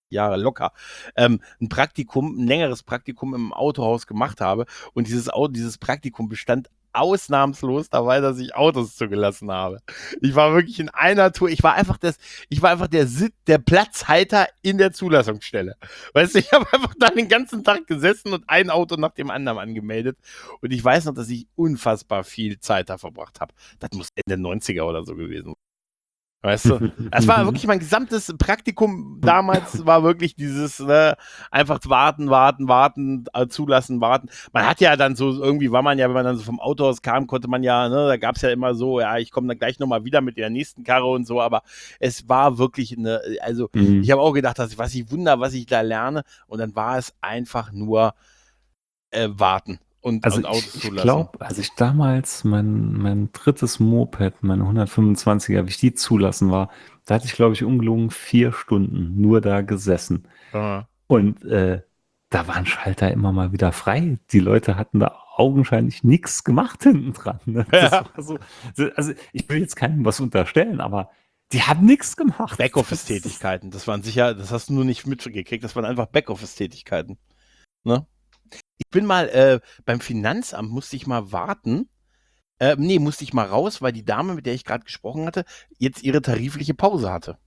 Jahre locker, ähm, ein Praktikum, ein längeres Praktikum im Autohaus gemacht habe. Und dieses Auto, dieses Praktikum bestand ausnahmslos dabei, dass ich Autos zugelassen habe. Ich war wirklich in einer Tour, ich war einfach das, ich war einfach der Sit, der Platzhalter in der Zulassungsstelle. Weißt du, ich habe einfach da den ganzen Tag gesessen und ein Auto nach dem anderen angemeldet. Und ich weiß noch, dass ich unfassbar viel Zeit da verbracht habe. Das muss Ende neunziger oder so gewesen sein. Weißt du, es war wirklich mein gesamtes Praktikum damals, war wirklich dieses, ne, einfach warten, warten, warten, äh, zulassen, warten. Man hat ja dann so, irgendwie war man ja, wenn man dann so vom Autohaus kam, konnte man ja, ne, da gab es ja immer so, ja, ich komme dann gleich nochmal wieder mit der nächsten Karre und so, aber es war wirklich eine, also Mhm. ich habe auch gedacht, dass ich, was ich wunder, was ich da lerne, und dann war es einfach nur äh, warten. Und, Also und Autos ich, ich zulassen. glaube, als ich damals mein, mein drittes Moped, meine hundertfünfundzwanziger, wie ich die zulassen war, da hatte ich, glaube ich, ungelogen vier Stunden nur da gesessen. Ja. Und äh, da waren Schalter immer mal wieder frei. Die Leute hatten da augenscheinlich nichts gemacht hinten dran. Ne? Das Ja. war so, also ich will jetzt keinem was unterstellen, aber die haben nichts gemacht. Backoffice-Tätigkeiten, das waren sicher, das hast du nur nicht mitgekriegt, das waren einfach Backoffice-Tätigkeiten. Ne? Ich bin mal äh, beim Finanzamt, musste ich mal warten. Äh, nee, musste ich mal raus, weil die Dame, mit der ich gerade gesprochen hatte, jetzt ihre tarifliche Pause hatte.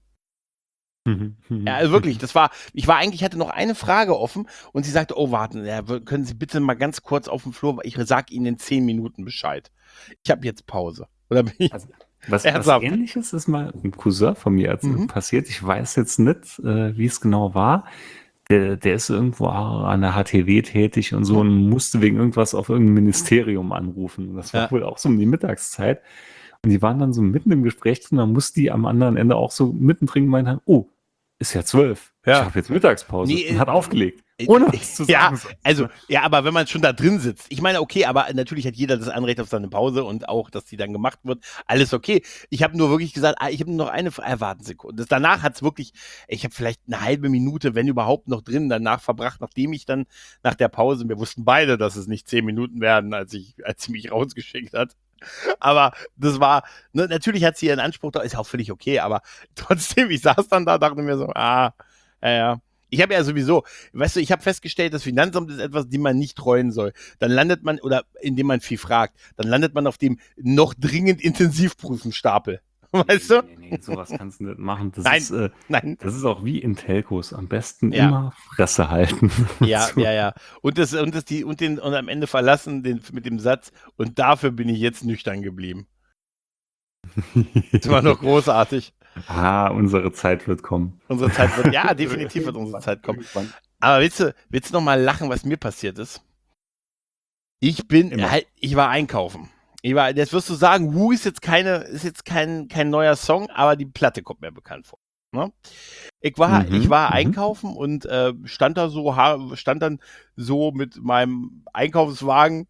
Mhm. Ja, also wirklich, das war, ich war eigentlich, hatte noch eine Frage offen und sie sagte, oh, warten, ja, w- können Sie bitte mal ganz kurz auf dem Flur, ich sag Ihnen in zehn Minuten Bescheid. Ich habe jetzt Pause. Oder bin ich, Also, was, was Ernsthaft? Ähnliches ist mal ein Cousin von mir als Mhm. passiert. Ich weiß jetzt nicht, äh, wie es genau war. Der, der ist irgendwo an der H T W tätig und so und musste wegen irgendwas auf irgendein Ministerium anrufen. Das war Ja. wohl auch so um die Mittagszeit. Und die waren dann so mitten im Gespräch drin, dann musste die am anderen Ende auch so mittendrin gemeint haben, oh, ist ja zwölf. Ja. Ich habe jetzt Mittagspause. Nee, und hat aufgelegt. äh, Ohne was zu ja, sagen. sonst, Also, ne? ja, aber wenn man schon da drin sitzt, ich meine, okay, aber natürlich hat jeder das Anrecht auf seine Pause und auch, dass die dann gemacht wird, alles okay. Ich habe nur wirklich gesagt, ah, ich habe nur noch eine, äh, warten Sekunde. Das, danach hat es wirklich, ich habe vielleicht eine halbe Minute, wenn überhaupt noch drin, danach verbracht, nachdem ich dann nach der Pause, wir wussten beide, dass es nicht zehn Minuten werden, als ich, als sie mich rausgeschickt hat. Aber das war, ne, natürlich hat sie ihren Anspruch, da ist auch völlig okay, aber trotzdem, ich saß dann da, dachte mir so, ah, ja, ja. Ich habe ja sowieso, weißt du, ich habe festgestellt, das Finanzamt ist etwas, dem man nicht treuen soll. Dann landet man, oder indem man viel fragt, dann landet man auf dem noch dringend Intensivprüfenstapel. Weißt du? Nee, nee, nee, sowas kannst du nicht machen. Das Nein, ist, äh, nein. das ist auch wie in Telcos. Am besten Ja. immer Fresse halten. Ja, So. ja, ja. Und das, und das, die, und den, und am Ende verlassen den, mit dem Satz, und dafür bin ich jetzt nüchtern geblieben. Das war noch großartig. Ah, unsere Zeit wird kommen. Unsere Zeit wird, ja, definitiv wird unsere Zeit kommen. Irgendwann. Aber willst du, willst du noch mal lachen, was mir passiert ist? Ich bin, Immer. halt, ich war einkaufen. Ich war, jetzt wirst du sagen, Who ist jetzt keine, ist jetzt kein, kein neuer Song, aber die Platte kommt mir bekannt vor. Ne? Ich war, Mhm, ich war mhm. einkaufen und äh, stand da so, ha- stand dann so mit meinem Einkaufswagen,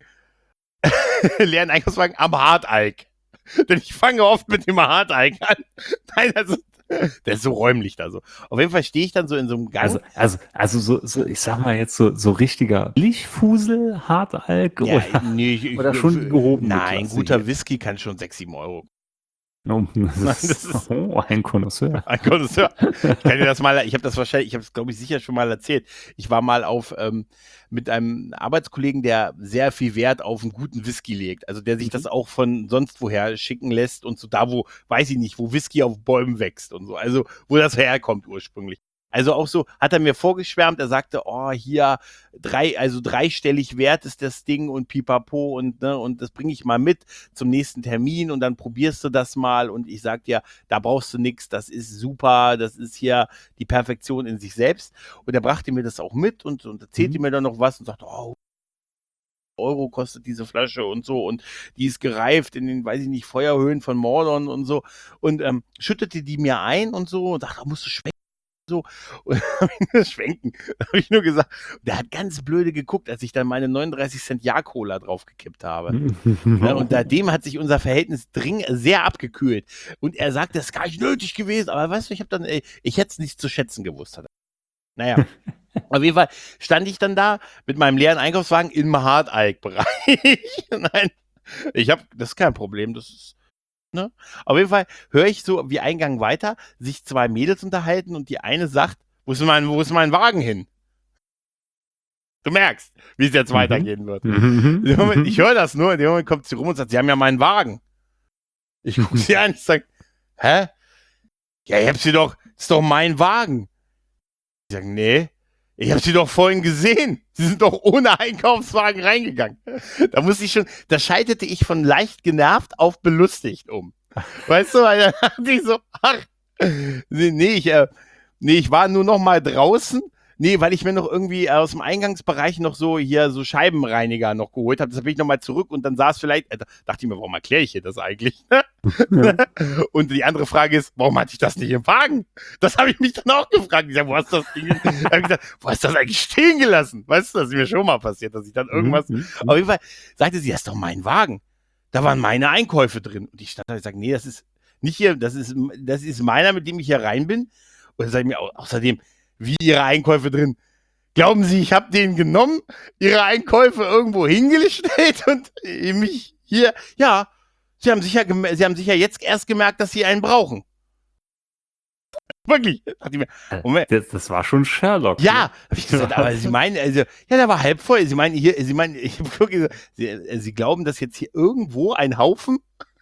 leeren Einkaufswagen am Harteig. Denn ich fange oft mit dem Harteig an. Nein, also, der ist so räumlich da so. Auf jeden Fall stehe ich dann so in so einem Gang. Also, also, also so, so, ich sag mal jetzt so, so richtiger Lichtfusel, Hartalk ja, oder, nee, ich, oder schon die gehobene Nein, Klasse guter hier? Whisky kann schon sechs, sieben Euro. Oh, das, Nein, ist, das ist- oh, ein Connoisseur. Ein Connoisseur. Ich kann dir das mal, ich habe das wahrscheinlich, ich habe es, glaube ich, sicher schon mal erzählt. Ich war mal auf ähm, mit einem Arbeitskollegen, der sehr viel Wert auf einen guten Whisky legt. Also der sich Mhm. das auch von sonst woher schicken lässt und so da, wo, weiß ich nicht, wo Whisky auf Bäumen wächst und so. Also wo das herkommt ursprünglich. Also auch so, hat er mir vorgeschwärmt, er sagte, oh, hier, drei, also dreistellig wert ist das Ding und pipapo und, ne, und das bringe ich mal mit zum nächsten Termin und dann probierst du das mal und ich sag dir, da brauchst du nichts, das ist super, das ist hier die Perfektion in sich selbst. Und er brachte mir das auch mit und, und erzählte Mhm. mir dann noch was und sagte, oh, Euro kostet diese Flasche und so und die ist gereift in den, weiß ich nicht, Feuerhöhen von Mordor und so und ähm, schüttete die mir ein und so und dachte, da musst du schmecken. So, und dann hab ich nur schwenken. Da habe ich nur gesagt, der hat ganz blöde geguckt, als ich dann meine neununddreißig Cent Jahr-Cola draufgekippt habe. Ne, und seitdem hat sich unser Verhältnis dring sehr abgekühlt. Und er sagt, das ist gar nicht nötig gewesen, aber weißt du, ich habe dann, ey, ich hätte es nicht zu schätzen gewusst. Hat er. Naja, auf jeden Fall stand ich dann da mit meinem leeren Einkaufswagen im Harteig-Bereich. Nein, ich habe, das ist kein Problem, das ist, ne? Auf jeden Fall höre ich so wie Eingang weiter, sich zwei Mädels unterhalten und die eine sagt, Wo ist mein, wo ist mein Wagen hin? Du merkst, wie es jetzt Mhm. weitergehen wird. Mhm. In dem Moment, ich höre das nur, in dem Moment kommt sie rum und sagt, sie haben ja meinen Wagen. Ich gucke sie an, ich sage, hä? Ja, ich hab sie doch, das ist doch mein Wagen. Ich sage, nee, ich habe sie doch vorhin gesehen. Sie sind doch ohne Einkaufswagen reingegangen. Da muss ich schon, da schaltete ich von leicht genervt auf belustigt um. Weißt du, weil dann dachte ich so, ach, nee, nee, ich, äh, nee, ich war nur noch mal draußen. Nee, weil ich mir noch irgendwie aus dem Eingangsbereich noch so hier so Scheibenreiniger noch geholt habe. Deshalb bin ich nochmal zurück und dann saß vielleicht, äh, dachte ich mir, warum erkläre ich hier das eigentlich? Ja. Und die andere Frage ist, warum hatte ich das nicht im Wagen? Das habe ich mich dann auch gefragt. Ich sag, wo hast du das Ding? Hab ich gesagt, wo hast du das eigentlich stehen gelassen? Weißt du, das ist mir schon mal passiert, dass ich dann irgendwas. Mhm. Auf jeden Fall sagte sie, das ist doch mein Wagen. Da waren meine Einkäufe drin. Und ich stand da und sage, nee, das ist nicht hier, das ist, das ist meiner, mit dem ich hier rein bin. Und dann sage ich mir au- außerdem, wie ihre Einkäufe drin. Glauben Sie, ich habe den genommen, ihre Einkäufe irgendwo hingestellt und mich hier, ja, Sie haben sicher, gem- Sie haben sicher jetzt erst gemerkt, dass Sie einen brauchen. Wirklich. Dachte ich mir, Moment. Das, das war schon Sherlock. Ja, ne? habe ich gesagt, aber Sie meinen, also, ja, der war halb voll. Sie meinen hier, Sie meinen, ich hab wirklich gesagt, Sie, äh, Sie glauben, dass jetzt hier irgendwo ein Haufen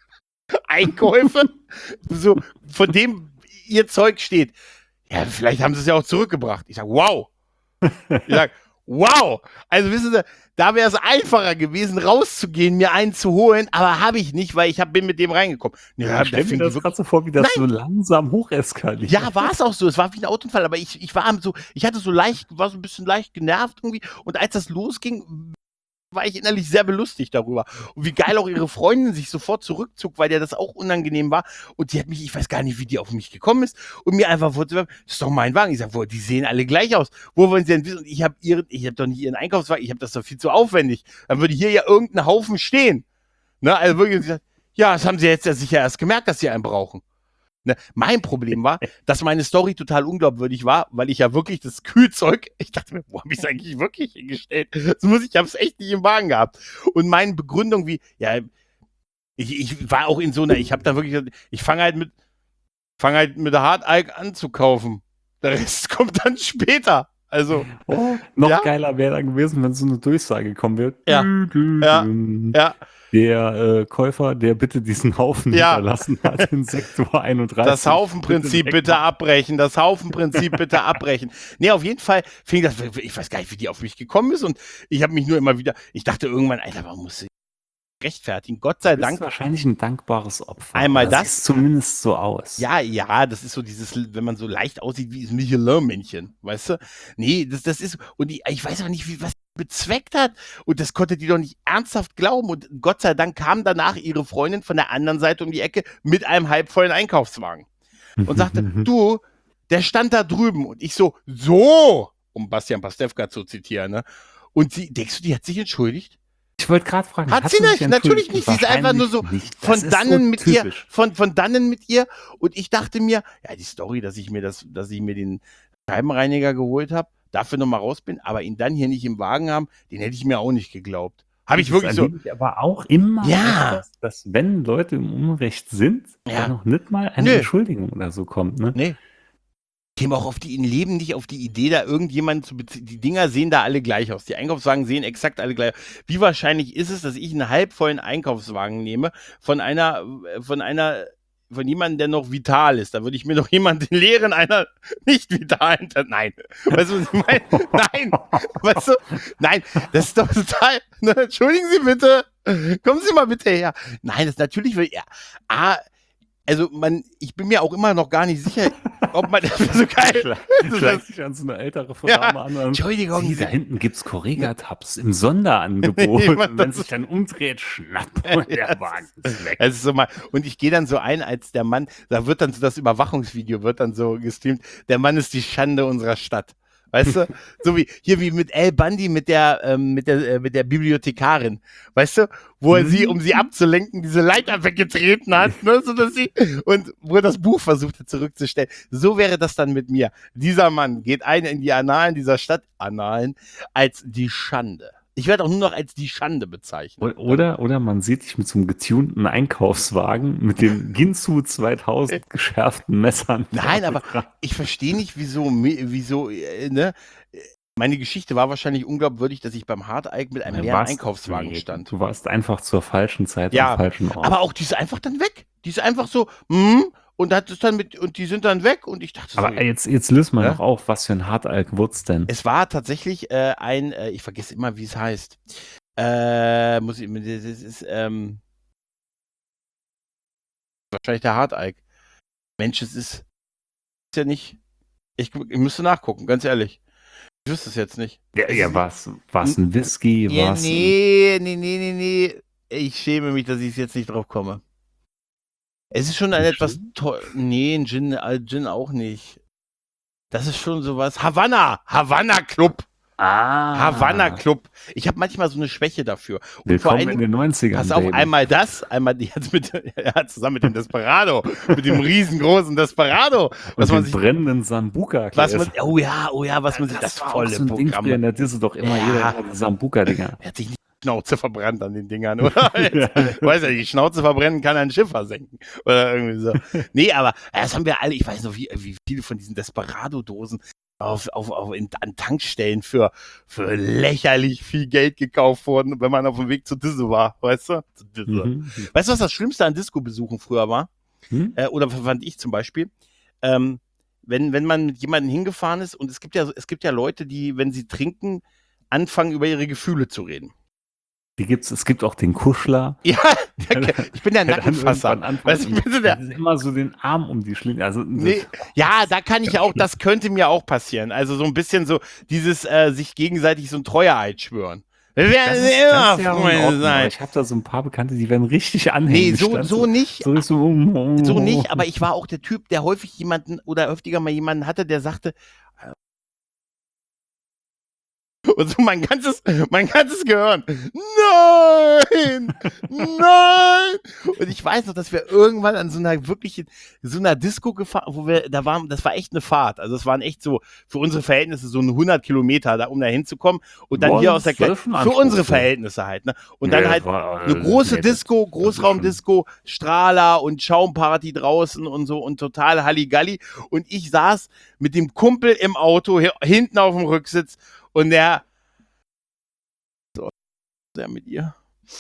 Einkäufe, so, von dem Ihr Zeug steht. Ja, vielleicht haben Sie es ja auch zurückgebracht. Ich sag, wow. Ich sag, wow. Also wissen Sie, da wäre es einfacher gewesen, rauszugehen, mir einen zu holen, aber habe ich nicht, weil ich hab, bin mit dem reingekommen. Ja, Ich stell mir das wirklich- gerade so vor, wie das so langsam hocheskaliert. ja, war es auch so. Es war wie ein Autounfall, aber ich, ich war so, ich hatte so leicht, war so ein bisschen leicht genervt irgendwie. Und als das losging, war ich innerlich sehr belustigt darüber. Und wie geil auch ihre Freundin sich sofort zurückzog, weil der das auch unangenehm war. Und die hat mich, ich weiß gar nicht, wie die auf mich gekommen ist, und mir einfach vorzuwerfen, das ist doch mein Wagen. Ich sag, wo, die sehen alle gleich aus. Wo wollen sie denn wissen? Und ich habe ihren, ich habe doch nicht ihren Einkaufswagen, ich habe das doch viel zu aufwendig. Dann würde hier ja irgendein Haufen stehen. Ne, also wirklich, sie sagt, ja, das haben sie jetzt ja sicher erst gemerkt, dass sie einen brauchen. Ne? Mein Problem war, dass meine Story total unglaubwürdig war, weil ich ja wirklich das Kühlzeug, ich dachte mir, wo habe ich es eigentlich wirklich hingestellt? Das muss ich, ich habe es echt nicht im Wagen gehabt. Und meine Begründung wie, ja, ich, ich war auch in so einer, ich habe da wirklich gesagt, ich fange halt mit, fange halt mit der Hard-Alk an zu kaufen. Der Rest kommt dann später. Also, Oh, noch Ja? geiler wäre da gewesen, wenn so eine Durchsage kommen wird. Ja. Dü, dü, Ja. düm. ja, Der äh, Käufer, der bitte diesen Haufen Ja. hinterlassen hat in Sektor einunddreißig. das Haufenprinzip bitte bitte wegmachen. abbrechen, das Haufenprinzip bitte abbrechen. Nee, auf jeden Fall fing das, ich weiß gar nicht, wie die auf mich gekommen ist, und ich habe mich nur immer wieder, ich dachte irgendwann, Alter, warum muss ich rechtfertigen? Gott sei Du bist Dank. wahrscheinlich ein dankbares Opfer. Einmal Oder das. siehst zumindest so aus. Ja, ja, das ist so dieses, wenn man so leicht aussieht wie ein Michelin-Männchen, weißt du? Nee, das, das ist, und ich, ich weiß auch nicht, wie, was die bezweckt hat. Und das konnte die doch nicht ernsthaft glauben. Und Gott sei Dank kam danach ihre Freundin von der anderen Seite um die Ecke mit einem halbvollen Einkaufswagen und sagte, du, der stand da drüben. Und ich so, so, um Bastian Pastewka zu zitieren, ne? Und sie, denkst du, die hat sich entschuldigt? Ich wollte gerade fragen. Hat hast sie du dich nicht, natürlich entschuldigt? nicht. Sie ist einfach nur so Wahrscheinlich nicht. Das von ist dannen so mit ihr, typisch. von, von dannen mit ihr. Und ich dachte mir, ja, die Story, dass ich mir das, dass ich mir den Scheibenreiniger geholt habe, dafür nochmal raus bin, aber ihn dann hier nicht im Wagen haben, den hätte ich mir auch nicht geglaubt. Habe ich Das wirklich so, erlebe ich aber auch immer, Ja. öfters, dass wenn Leute im Unrecht sind, Ja. dann noch nicht mal eine Nö. Entschuldigung oder so kommt. Ne? nee. Ich käme auch auf die, im Leben nicht auf die Idee, da irgendjemanden zu beziehen. Die Dinger sehen da alle gleich aus. Die Einkaufswagen sehen exakt alle gleich aus. Wie wahrscheinlich ist es, dass ich einen halbvollen Einkaufswagen nehme von einer, von einer, von jemandem, der noch vital ist? Da würde ich mir noch jemanden den leeren einer nicht vitalen, nein. Weißt du, was ich meine? Nein. Weißt du? Nein. Das ist doch total, ne, entschuldigen Sie bitte. Kommen Sie mal bitte her. Nein, das ist natürlich, ja, A, also man, ich bin mir auch immer noch gar nicht sicher, ob man das so geil. Schleicht sich an so eine ältere Frau Ja, Dame an und Entschuldigung. Sie, da hinten gibt's Correga-Tabs im Sonderangebot. Nee, Mann, und wenn das sich dann umdreht, schnapp und Ja, der Wagen ist weg. Es ist so mal, und ich gehe dann so ein als der Mann, da wird dann so das Überwachungsvideo wird dann so gestreamt, der Mann ist die Schande unserer Stadt. Weißt du? So wie hier wie mit Al Bundy mit der ähm, mit der äh, mit der Bibliothekarin, weißt du, wo er Mhm. sie, um sie abzulenken, diese Leiter weggetreten hat, ne, so dass sie, und wo er das Buch versuchte zurückzustellen. So wäre das dann mit mir. Dieser Mann geht ein in die Annalen dieser Stadt, Annalen, als die Schande. Ich werde auch nur noch als die Schande bezeichnet. Oder, oder man sieht dich mit so einem getunten Einkaufswagen mit den Ginsu zweitausend geschärften Messern. Nein, aber ich verstehe nicht, wieso, wieso, äh, ne? Meine Geschichte war wahrscheinlich unglaubwürdig, dass ich beim Harteig mit einem leeren Einkaufswagen nee, stand. Du warst einfach zur falschen Zeit ja, am falschen Ort. Aber auch die ist einfach dann weg. Die ist einfach so, hm, und hat es dann mit, und die sind dann weg und ich dachte so. Aber jetzt, jetzt löst man ja? noch auf, was für ein Hartalk wird's denn? Es war tatsächlich äh, ein, äh, ich vergesse immer, wie es heißt. Äh, muss ich, das ist, ähm, wahrscheinlich der Hartalk. Mensch, es ist, ist ja nicht, ich, ich müsste nachgucken, ganz ehrlich. Ich wüsste es jetzt nicht. Ja, ja was? War es ein Whisky? Ja, war's nee, nee, nee, nee, nee. Ich schäme mich, dass ich jetzt nicht drauf komme. Es ist schon ein, ein etwas toll. Nee, ein Gin, äh, Gin auch nicht. Das ist schon sowas. Havanna! Havanna Club! Ah. Havanna Club. Ich habe manchmal so eine Schwäche dafür. Und Willkommen vor allem, in den neunzigern. Pass auf, Baby. einmal das, einmal jetzt mit, ja, zusammen mit dem Desperado, mit dem riesengroßen Desperado. Was Und man sich brennenden Sambuca. Was man, oh ja, oh ja, was man sich, das, das volle so ein Programm. Ding in der Disse doch immer ja. jeder Sambuca-Dinger. Er hat sich nicht die Schnauze verbrannt an den Dingern, oder? ja. Weiß ja, die Schnauze verbrennen kann ein Schiff versenken. Oder irgendwie so. Nee, aber das haben wir alle, ich weiß noch, wie, wie viele von diesen Desperado-Dosen auf, auf, auf in, an Tankstellen für, für lächerlich viel Geld gekauft wurden, wenn man auf dem Weg zur Disse war, weißt du? Mhm. Weißt du, was das Schlimmste an Disco-Besuchen früher war? Hm? Äh, oder fand ich zum Beispiel? Ähm, wenn, wenn man mit jemandem hingefahren ist und es gibt ja, es gibt ja Leute, die, wenn sie trinken, anfangen, über ihre Gefühle zu reden. Die gibt's, es gibt auch den Kuschler. Ja, der, ich bin der Nackenfasser. Weißt du, ich der immer so den Arm um die Schlinge. Also, nee, ja, da kann ich auch, das könnte mir auch passieren. Also so ein bisschen so dieses äh, sich gegenseitig so ein Treueeid schwören. Wir werden immer ja Freunde sein. Ich habe da so ein paar Bekannte, die werden richtig anhängig. Nee, so, so nicht. So, so, um, um, so nicht, aber ich war auch der Typ, der häufig jemanden oder öfter mal jemanden hatte, der sagte, und so mein ganzes, mein ganzes Gehirn. Nein! Nein! Und ich weiß noch, dass wir irgendwann an so einer wirklichen, so einer Disco gefahren, wo wir, da waren, das war echt eine Fahrt. Also es waren echt so, für unsere Verhältnisse so hundert Kilometer, da, um da hinzukommen. Und dann Boah, hier aus der Kle- für unsere Verhältnisse halt, ne? Und dann nee, halt war, eine große nee, Disco, Großraumdisco, Strahler und Schaumparty draußen und so und total Halligalli. Und ich saß mit dem Kumpel im Auto, hier, hinten auf dem Rücksitz. Und der, so, der mit ihr.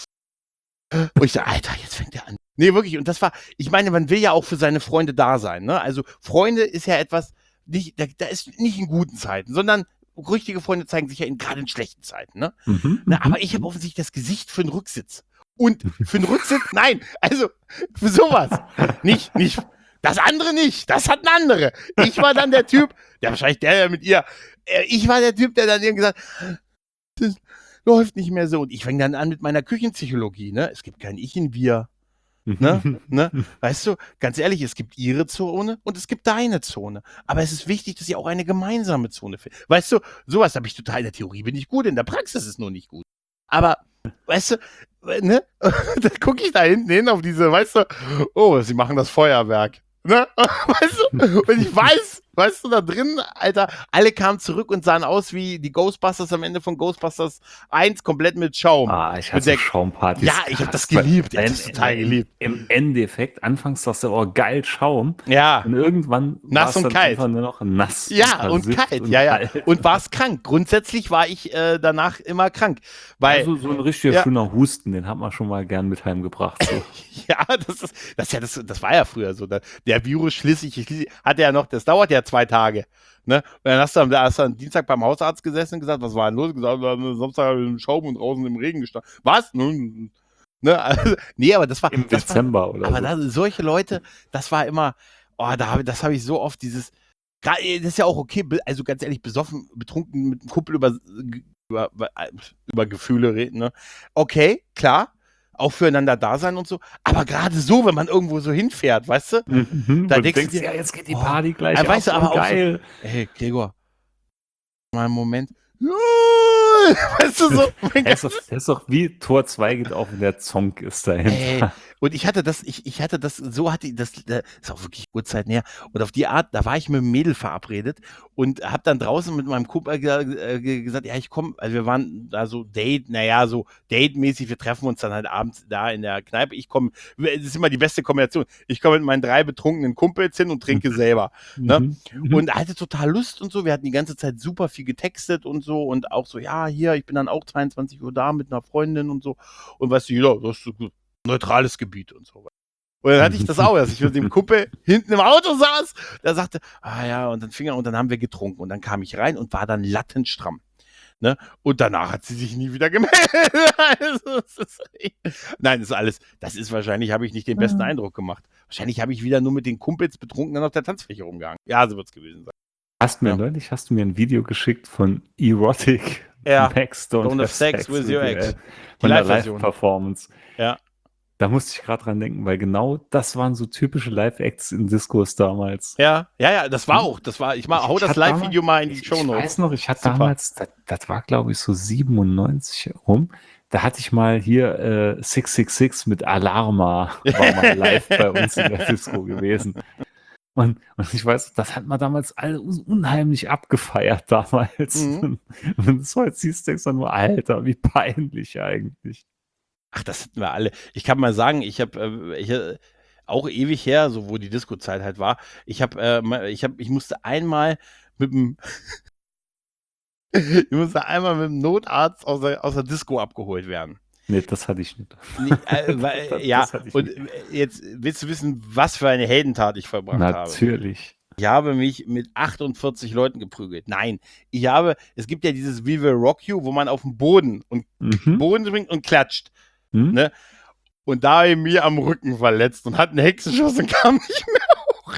Und ich dachte, Alter, jetzt fängt der an. Nee, wirklich. Und das war, ich meine, man will ja auch für seine Freunde da sein, ne? Also, Freunde ist ja etwas, nicht, da, da ist nicht in guten Zeiten, sondern richtige Freunde zeigen sich ja in, gerade in schlechten Zeiten, ne? Mhm, Na, aber ich habe offensichtlich das Gesicht für den Rücksitz. Und für den Rücksitz, nein, also, für sowas. Nicht, nicht, das andere nicht, das hat ein andere. Ich war dann der Typ, der wahrscheinlich der, der mit ihr, ich war der Typ, der dann irgendwie gesagt, das läuft nicht mehr so. Und ich fange dann an mit meiner Küchenpsychologie, ne? Es gibt kein Ich in Wir. Ne? ne? Weißt du, ganz ehrlich, es gibt ihre Zone und es gibt deine Zone. Aber es ist wichtig, dass ihr auch eine gemeinsame Zone findet. Weißt du, sowas habe ich total in der Theorie, bin ich gut, in der Praxis ist nur nicht gut. Aber, weißt du, ne? Da gucke ich da hinten hin auf diese, weißt du, oh, sie machen das Feuerwerk. Ne? Weißt du? Und ich weiß, weißt du, da drin, Alter, alle kamen zurück und sahen aus wie die Ghostbusters am Ende von Ghostbusters eins, komplett mit Schaum. Ah, ich hatte Schaumpartys. Ja, ich habe das geliebt. Ich hab das total geliebt. Im Endeffekt, anfangs dachte ich, oh, geil, Schaum. Ja. Und irgendwann nass und dann kalt. Einfach nur noch nass. Ja, und, und kalt. Und ja, ja. Kalt. Und war es krank. Grundsätzlich war ich äh, danach immer krank. Weil, also so ein richtiger ja. schöner Husten, den hat man schon mal gern mit heimgebracht. So. ja, das ist, das, ja das, das war ja früher so. Der, der Virus schließlich, schließlich hatte ja noch, das dauert ja zwei Tage. Ne? Und dann hast du, am, hast du am Dienstag beim Hausarzt gesessen und gesagt, was war denn los? Gesagt, Samstag habe ich im Schaum und draußen im Regen gestanden. Was? Ne? Also, nee, aber das war im das Dezember war, oder aber so. Aber solche Leute, das war immer, oh, da hab, das habe ich so oft dieses, das ist ja auch okay, also ganz ehrlich, besoffen, betrunken mit einem Kumpel über, über, über Gefühle reden, ne? Okay, klar. Auch füreinander da sein und so. Aber gerade so, wenn man irgendwo so hinfährt, weißt du? Mhm, da denkst du dir, ja, jetzt geht die Party oh, gleich äh, weißt du, aber geil. Auch so, hey, Gregor, mal einen Moment. Weißt du so? Das ist, doch, das ist doch wie Tor zwei geht auf und der Zonk ist dahinter. Ey, Und ich hatte das, ich, ich hatte das, so hatte ich das, das ist auch wirklich Urzeiten her. Und auf die Art, da war ich mit einem Mädel verabredet und habe dann draußen mit meinem Kumpel äh, gesagt, ja, ich komme, also wir waren da so Date, naja, so Date-mäßig, wir treffen uns dann halt abends da in der Kneipe. Ich komme, es ist immer die beste Kombination. Ich komme mit meinen drei betrunkenen Kumpels hin und trinke selber. Ne? Mhm. Und hatte total Lust und so. Wir hatten die ganze Zeit super viel getextet und so und auch so, ja, hier, ich bin dann auch zweiundzwanzig Uhr da mit einer Freundin und so. Und weißt du, ja, das ist so gut. Neutrales Gebiet und so. Und dann hatte ich das auch, dass ich mit dem Kumpel hinten im Auto saß, der sagte, ah ja, und dann fing er, und dann haben wir getrunken und dann kam ich rein und war dann lattenstramm. Ne? Und danach hat sie sich nie wieder gemeldet. Also, das ist, nein, das ist alles, das ist wahrscheinlich, habe ich nicht den besten Eindruck gemacht. Wahrscheinlich habe ich wieder nur mit den Kumpels betrunken dann auf der Tanzfläche rumgegangen. Ja, so wird es gewesen sein. Hast mir Ja. neulich, hast du mir ein Video geschickt von Erotic Ja. Max Don't, Don't have have sex with your ex. Your Die von der Live-Version. Live-Performance. Ja. Da musste ich gerade dran denken, weil genau das waren so typische Live-Acts in Discos damals. Ja, ja, ja, das war auch, das war, ich mal, hau Ich das hatte Live-Video damals- mal in die Ich, ich Shownotes. weiß noch, ich hatte Super. damals, das, das war glaube ich so siebenundneunzig rum, da hatte ich mal hier äh, sechs sechs sechs mit Alarma, war mal live bei uns in der Disco gewesen. Und, und ich weiß, das hat man damals alle unheimlich abgefeiert damals. Mhm. Und wenn du es heute siehst, denkst du nur, Alter, wie peinlich eigentlich. Ach, das hatten wir alle. Ich kann mal sagen, ich habe äh, ich, äh, auch ewig her, so wo die Disco-Zeit halt war. Ich habe, äh, mal- ich habe, ich musste einmal mit dem, ich musste einmal mit dem Notarzt aus der, aus der Disco abgeholt werden. Nee, das hatte ich nicht. Nee, äh, weil, Das- ja, das hatte ich und nicht. äh, jetzt willst du wissen, was für eine Heldentat ich verbracht habe. Natürlich. Ich habe mich mit achtundvierzig Leuten geprügelt. Nein, ich habe, es gibt ja dieses We Will Rock You, wo man auf dem Boden und Mhm. Boden springt und klatscht. Hm? Ne? Und da habe ich mir am Rücken verletzt und hatte einen Hexenschuss und kam nicht mehr hoch.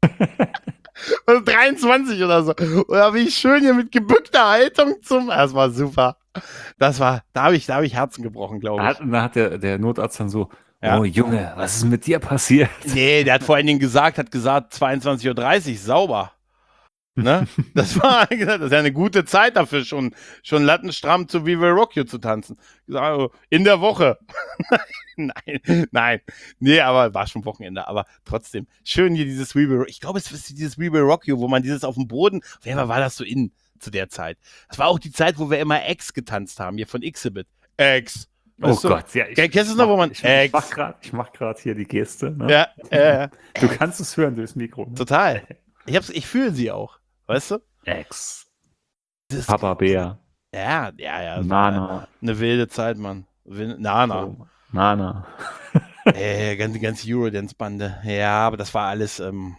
Also dreiundzwanzig oder so. Und da habe ich schön hier mit gebückter Haltung zum. Das war super. Das war, da habe ich, da habe ich Herzen gebrochen, glaube Da ich. hat, da hat der, der Notarzt dann so, Ja. oh Junge, was ist mit dir passiert? Nee, der hat vor allen Dingen gesagt, hat gesagt, zweiundzwanzig Uhr dreißig, sauber. Ne? Das war das ist ja eine gute Zeit dafür, schon, schon lattenstramm zu We Will Rock You zu tanzen. Also, in der Woche. Nein, nein. Nee, aber war schon Wochenende. Aber trotzdem, schön hier dieses We Will, ich glaube, es ist dieses We Will Rock You, wo man dieses auf dem Boden, auf jeden Fall war das so in zu der Zeit. Das war auch die Zeit, wo wir immer X getanzt haben, hier von Xibit. X. Weißt Oh du? Gott, ja. Ich, Kennst du es noch, wo man ich, ich mach Ex- grad, ich mach gerade hier die Geste. Ne? Ja, äh, Du kannst es hören durchs Mikro. Ne? total. Ich, hab's, ich fühle sie auch. Weißt du? Ex. Das, Papa Bär. ja, ja, ja. das war Nana. Eine wilde Zeit, Mann. Wil- Nana. Oh, Nana. Äh, ganze, ganze Eurodance-Bande. Ja, aber das war alles. Ähm...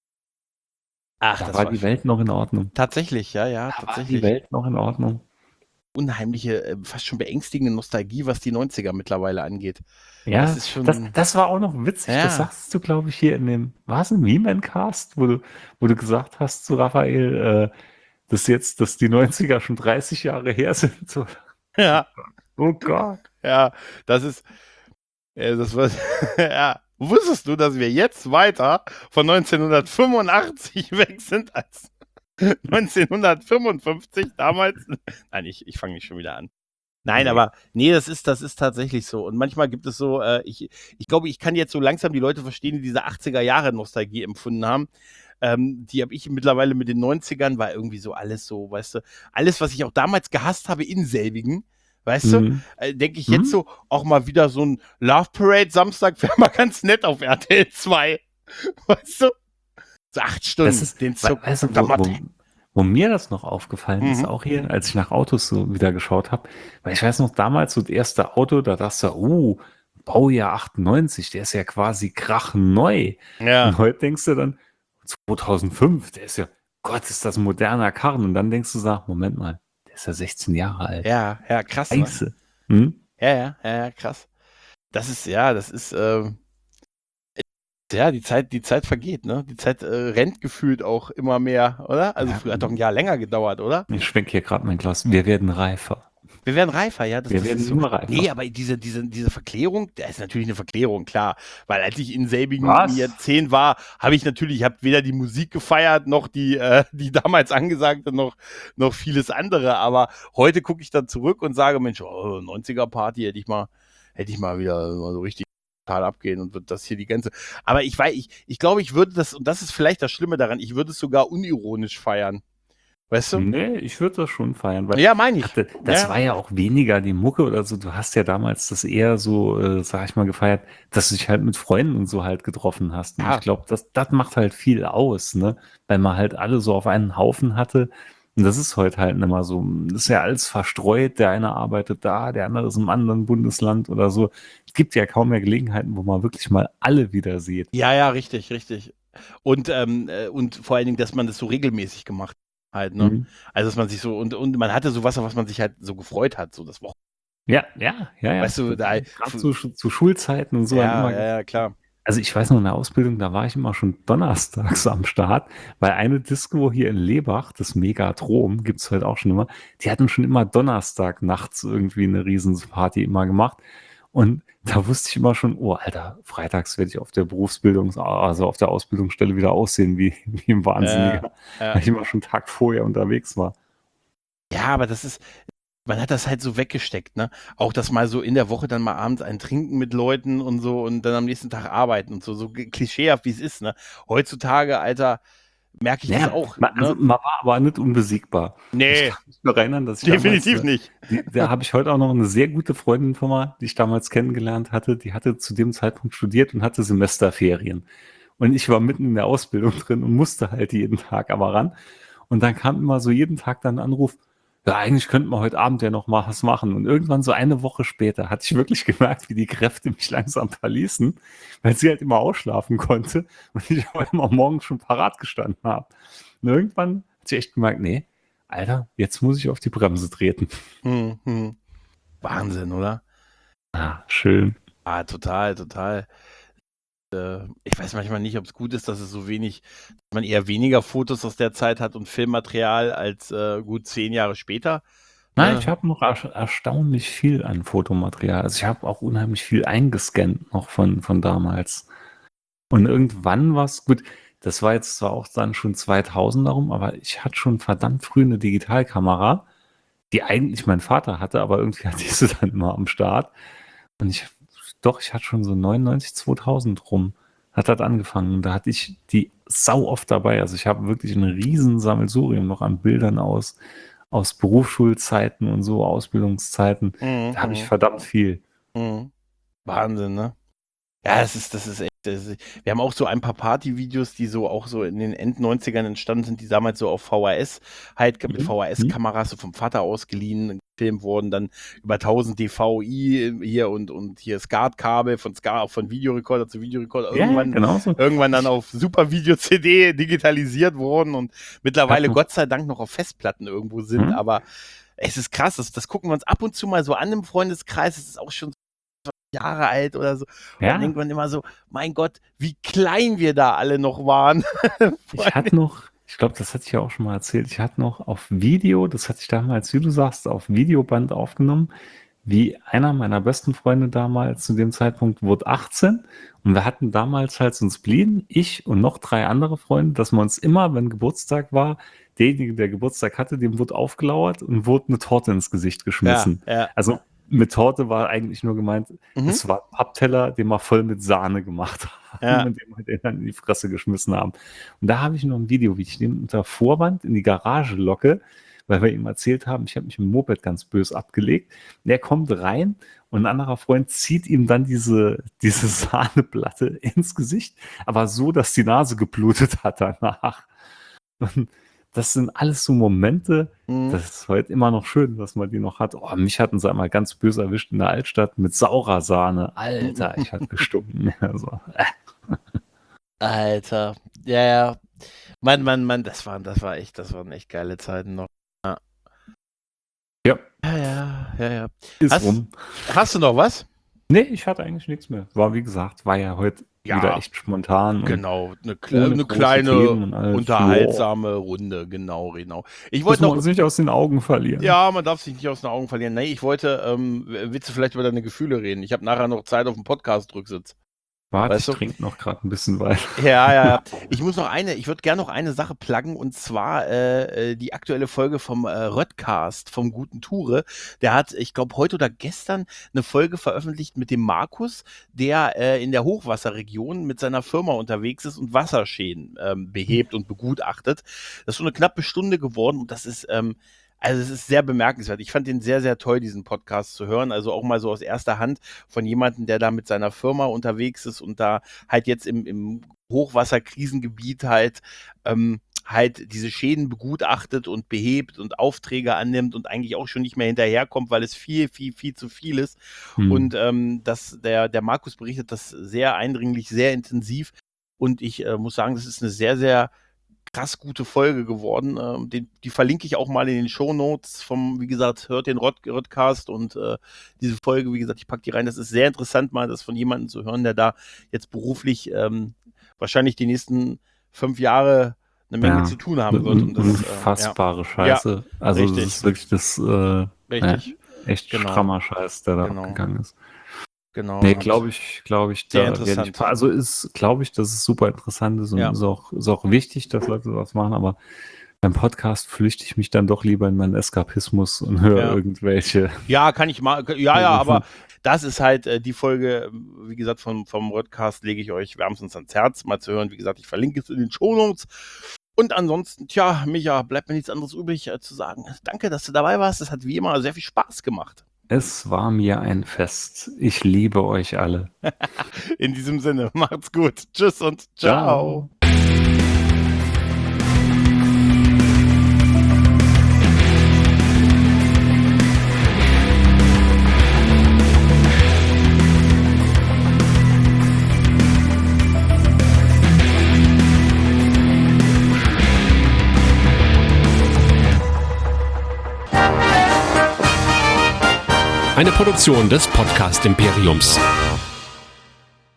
Ach, Da das war war die Welt noch in Ordnung. tatsächlich, ja, ja, Da war die tatsächlich. Welt noch in Ordnung. Unheimliche, äh, fast schon beängstigende Nostalgie, was die neunziger mittlerweile angeht. Ja, Das das, ist schon- das, war auch noch witzig. Ja. Das sagst du, glaube ich, hier in dem, war es ein Meme-Cast, wo du, wo du gesagt hast zu Raphael, äh, dass jetzt, dass die neunziger schon dreißig Jahre her sind. So. Ja, Oh Gott. ja, das ist. Äh, das war. Ja. Wusstest du, dass wir jetzt weiter von neunzehnhundertfünfundachtzig weg sind als neunzehnhundertfünfundfünfzig damals? Nein, ich, ich fange nicht schon wieder an. Nein, Nee. aber nee, das ist, das ist tatsächlich so. Und manchmal gibt es so, äh, ich, ich glaube, ich kann jetzt so langsam die Leute verstehen, die diese achtziger Jahre Nostalgie empfunden haben. Ähm, die habe ich mittlerweile mit den neunzigern, war irgendwie so alles so, weißt du, alles, was ich auch damals gehasst habe in selbigen, weißt du, Mhm. äh, denke ich Mhm. jetzt so, auch mal wieder so ein Love Parade Samstag wäre mal ganz nett auf R T L zwei. Weißt du? So acht Stunden, Das ist, den we- Zuck. weißt du, und der wo, wo, Motte. wo mir das noch aufgefallen ist, Mhm. auch hier, als ich nach Autos so wieder geschaut habe, weil ich weiß noch, damals so das erste Auto, da dachte du, uh, Baujahr achtundneunzig, der ist ja quasi krachneu. Ja. Und heute denkst du dann, zweitausendfünf, der ist ja, Gott, ist das ein moderner Karren. Und dann denkst du, sag, Moment mal, der ist ja sechzehn Jahre alt. Ja, ja, krass. Ne? Scheiße. Hm? Ja, ja, ja, ja, krass. Das ist, ja, das ist, ähm, ja, die Zeit, die Zeit vergeht, ne? Die Zeit äh, rennt gefühlt auch immer mehr, oder? Also Ja. früher hat doch ein Jahr länger gedauert, oder? Ich schwenke hier gerade mein Glas. Wir werden reifer. Wir werden reifer, ja. Das, Wir das werden ist so. immer reifer. Nee, aber diese, diese, diese Verklärung, da ist natürlich eine Verklärung, klar. Weil als ich in selbigen Was? Jahrzehnt war, habe ich natürlich, ich habe weder die Musik gefeiert, noch die, äh, die damals angesagte, noch, noch vieles andere. Aber heute gucke ich dann zurück und sage, Mensch, oh, neunziger Party hätte ich mal, hätte ich mal wieder mal so richtig total abgehen und wird das hier die ganze. Aber ich weiß, ich, ich glaube, ich würde das, und das ist vielleicht das Schlimme daran, ich würde es sogar unironisch feiern. Weißt du? Nee, ich würde das schon feiern, weil Ja, meine ich. hatte, das Ja. war ja auch weniger die Mucke oder so. Du hast ja damals das eher so, äh, sag ich mal, gefeiert, dass du dich halt mit Freunden und so halt getroffen hast. Und Ja. ich glaube, das, das macht halt viel aus, ne? Weil man halt alle so auf einen Haufen hatte. Und das ist heute halt nicht mehr so. Das ist ja alles verstreut. Der eine arbeitet da, der andere ist im anderen Bundesland oder so. Es gibt ja kaum mehr Gelegenheiten, wo man wirklich mal alle wieder sieht. Ja, ja, richtig, richtig. Und, ähm, äh, und vor allen Dingen, dass man das so regelmäßig gemacht halt, ne? Mhm. Also, dass man sich so, und, und man hatte sowas, auf was man sich halt so gefreut hat, so das Wochen. Ja, ja, ja, ja. Weißt du, da, Gerade zu, zu Schulzeiten und so. haben ja, immer ja, ja, klar. Also ich weiß noch, in der Ausbildung, da war ich immer schon donnerstags am Start, weil eine Disco hier in Lebach, das Megatrom, gibt's halt auch schon immer, die hatten schon immer Donnerstag nachts irgendwie eine Riesensparty immer gemacht. Und da wusste ich immer schon, oh Alter, freitags werde ich auf der Berufsbildungs-, also auf der Ausbildungsstelle wieder aussehen wie, wie ein Wahnsinniger, Ja, ja. weil ich immer schon einen Tag vorher unterwegs war. Ja, aber das ist, man hat das halt so weggesteckt, ne? Auch das mal so in der Woche dann mal abends ein Trinken mit Leuten und so und dann am nächsten Tag arbeiten und so, so klischeehaft wie es ist, ne? Heutzutage, Alter, merke ich das Ja, auch. man, also Ne? man war aber nicht unbesiegbar. Nee, Ich kann mich nur erinnern, dass ich definitiv damals, nicht. Die, da habe ich heute auch noch eine sehr gute Freundin von mir, die ich damals kennengelernt hatte. Die hatte zu dem Zeitpunkt studiert und hatte Semesterferien. Und ich war mitten in der Ausbildung drin und musste halt jeden Tag aber ran. Und dann kam immer so jeden Tag dann ein Anruf, ja, eigentlich könnten wir heute Abend ja noch mal was machen. Und irgendwann so eine Woche später hatte ich wirklich gemerkt, wie die Kräfte mich langsam verließen, weil sie halt immer ausschlafen konnte und ich auch immer morgens schon parat gestanden habe. Und irgendwann hat sie echt gemerkt, nee, Alter, jetzt muss ich auf die Bremse treten. Hm, hm. Wahnsinn, oder? Ah, schön. Ah, total, total. Äh, ich weiß manchmal nicht, ob es gut ist, dass es so wenig, dass man eher weniger Fotos aus der Zeit hat und Filmmaterial als äh, gut zehn Jahre später. Nein, Äh, ich habe noch er erstaunlich viel an Fotomaterial. Also ich habe auch unheimlich viel eingescannt noch von, von damals. Und irgendwann war es gut. Das war jetzt zwar auch dann schon zweitausend darum, aber ich hatte schon verdammt früh eine Digitalkamera, die eigentlich mein Vater hatte, aber irgendwie hatte ich sie dann immer am Start. Und ich, doch, ich hatte schon so neunundneunzig, zweitausend rum, hat das angefangen. Und da hatte ich die sau oft dabei. Also ich habe wirklich ein riesen Sammelsurium noch an Bildern aus, aus Berufsschulzeiten und so, Ausbildungszeiten. mhm, Da habe ich mhm, verdammt viel. mhm. Wahnsinn, ne? Ja, das ist, das ist echt. Das ist, wir haben auch so ein paar Partyvideos, die so auch so in den End-neunzigern entstanden sind, die damals so auf V H S halt mit Mhm. V H S-Kameras so vom Vater ausgeliehen gefilmt wurden, dann über tausend D V I hier und, und hier SCART-Kabel von SCART, auch von Videorekorder zu Videorekorder, Ja, ja, irgendwann, genau so. irgendwann dann Ich auf Super Video-C D digitalisiert worden und mittlerweile noch- Gott sei Dank noch auf Festplatten irgendwo sind, Hm? aber es ist krass, das, das gucken wir uns ab und zu mal so an im Freundeskreis, es ist auch schon Jahre alt oder so. Und Ja. dann denkt man immer so, mein Gott, wie klein wir da alle noch waren. Ich hatte noch, ich glaube, das hatte ich ja auch schon mal erzählt, ich hatte noch auf Video, das hatte ich damals, wie du sagst, auf Videoband aufgenommen, wie einer meiner besten Freunde damals zu dem Zeitpunkt wurde achtzehn und wir hatten damals halt so ein Spleen, ich und noch drei andere Freunde, dass wir uns immer, wenn Geburtstag war, derjenige, der Geburtstag hatte, dem wurde aufgelauert und wurde eine Torte ins Gesicht geschmissen. Ja, ja. Also mit Torte war eigentlich nur gemeint, Mhm. es war ein Pappteller, den wir voll mit Sahne gemacht haben Ja. und den wir den dann in die Fresse geschmissen haben. Und da habe ich noch ein Video, wie ich den unter Vorwand in die Garage locke, weil wir ihm erzählt haben, ich habe mich im Moped ganz böse abgelegt. Und er kommt rein und ein anderer Freund zieht ihm dann diese, diese Sahneplatte ins Gesicht, aber so, dass die Nase geblutet hat danach. Und das sind alles so Momente, Mhm. das ist heute immer noch schön, dass man die noch hat. Oh, mich hatten sie einmal ganz böse erwischt in der Altstadt mit saurer Sahne. Alter, ich hatte gestunken. Also, äh. Alter. Ja, ja. Mann, Mann, Mann, das waren, das war echt, das waren echt geile Zeiten noch. Ja. Ja. Ja, ja, ja, ja. Ist Hast, rum. hast du noch was? Nee, ich hatte eigentlich nichts mehr. War, wie gesagt, war ja heute Ja, wieder echt spontan. Genau, eine, ohne eine große kleine, Themen und alles. unterhaltsame Runde, genau, genau. Ich Muss wollte man noch, uns nicht aus den Augen verlieren. ja, man darf sich nicht aus den Augen verlieren. Nee, ich wollte, ähm, willst du vielleicht über deine Gefühle reden? Ich habe nachher noch Zeit auf dem Podcast-Rücksitz. Warte, Weißt ich du? trinke noch gerade ein bisschen weiter. Ja, ja, ja. Ich muss noch eine, ich würde gerne noch eine Sache pluggen und zwar äh, äh, die aktuelle Folge vom äh, Röttcast, vom guten Ture. Der hat, ich glaube, heute oder gestern eine Folge veröffentlicht mit dem Markus, der äh, in der Hochwasserregion mit seiner Firma unterwegs ist und Wasserschäden ähm, behebt und begutachtet. Das ist so eine knappe Stunde geworden und das ist, ähm, also es ist sehr bemerkenswert. Ich fand den sehr, sehr toll, diesen Podcast zu hören. Also auch mal so aus erster Hand von jemandem, der da mit seiner Firma unterwegs ist und da halt jetzt im, im Hochwasserkrisengebiet halt ähm, halt diese Schäden begutachtet und behebt und Aufträge annimmt und eigentlich auch schon nicht mehr hinterherkommt, weil es viel, viel, viel zu viel ist. Hm. Und ähm, das, der, der Markus berichtet das sehr eindringlich, sehr intensiv. Und ich äh, muss sagen, das ist eine sehr, sehr krass gute Folge geworden. Ähm, den, die verlinke ich auch mal in den Shownotes vom, wie gesagt, hört den Rod, Rodcast und äh, diese Folge, wie gesagt, ich packe die rein. Das ist sehr interessant, mal das von jemandem zu hören, der da jetzt beruflich ähm, wahrscheinlich die nächsten fünf Jahre eine Menge Ja, zu tun haben wird. Und das, unfassbare äh, Scheiße. Ja, also richtig. das ist wirklich das äh, Richtig. Ja, echt Genau. strammer Scheiß, der da Genau. abgegangen ist. Genau. Nee, Und glaube ich, glaube ich, sehr da werde interessant. ich, also ist, glaube ich, dass es super interessant ist und Ja. ist auch, ist auch wichtig, dass Leute sowas machen, aber beim Podcast flüchte ich mich dann doch lieber in meinen Eskapismus und höre Ja. irgendwelche. Ja, kann ich mal. Ja, ja, aber das ist halt äh, die Folge, wie gesagt, vom, vom Rodcast lege ich euch wärmstens ans Herz, mal zu hören. Wie gesagt, ich verlinke es in den Shownotes. Und ansonsten, tja, Micha, bleibt mir nichts anderes übrig äh, zu sagen. Danke, dass du dabei warst. Es hat wie immer sehr viel Spaß gemacht. Es war mir ein Fest. Ich liebe euch alle. In diesem Sinne, macht's gut. Tschüss und ciao. Ciao. Eine Produktion des Podcast Imperiums.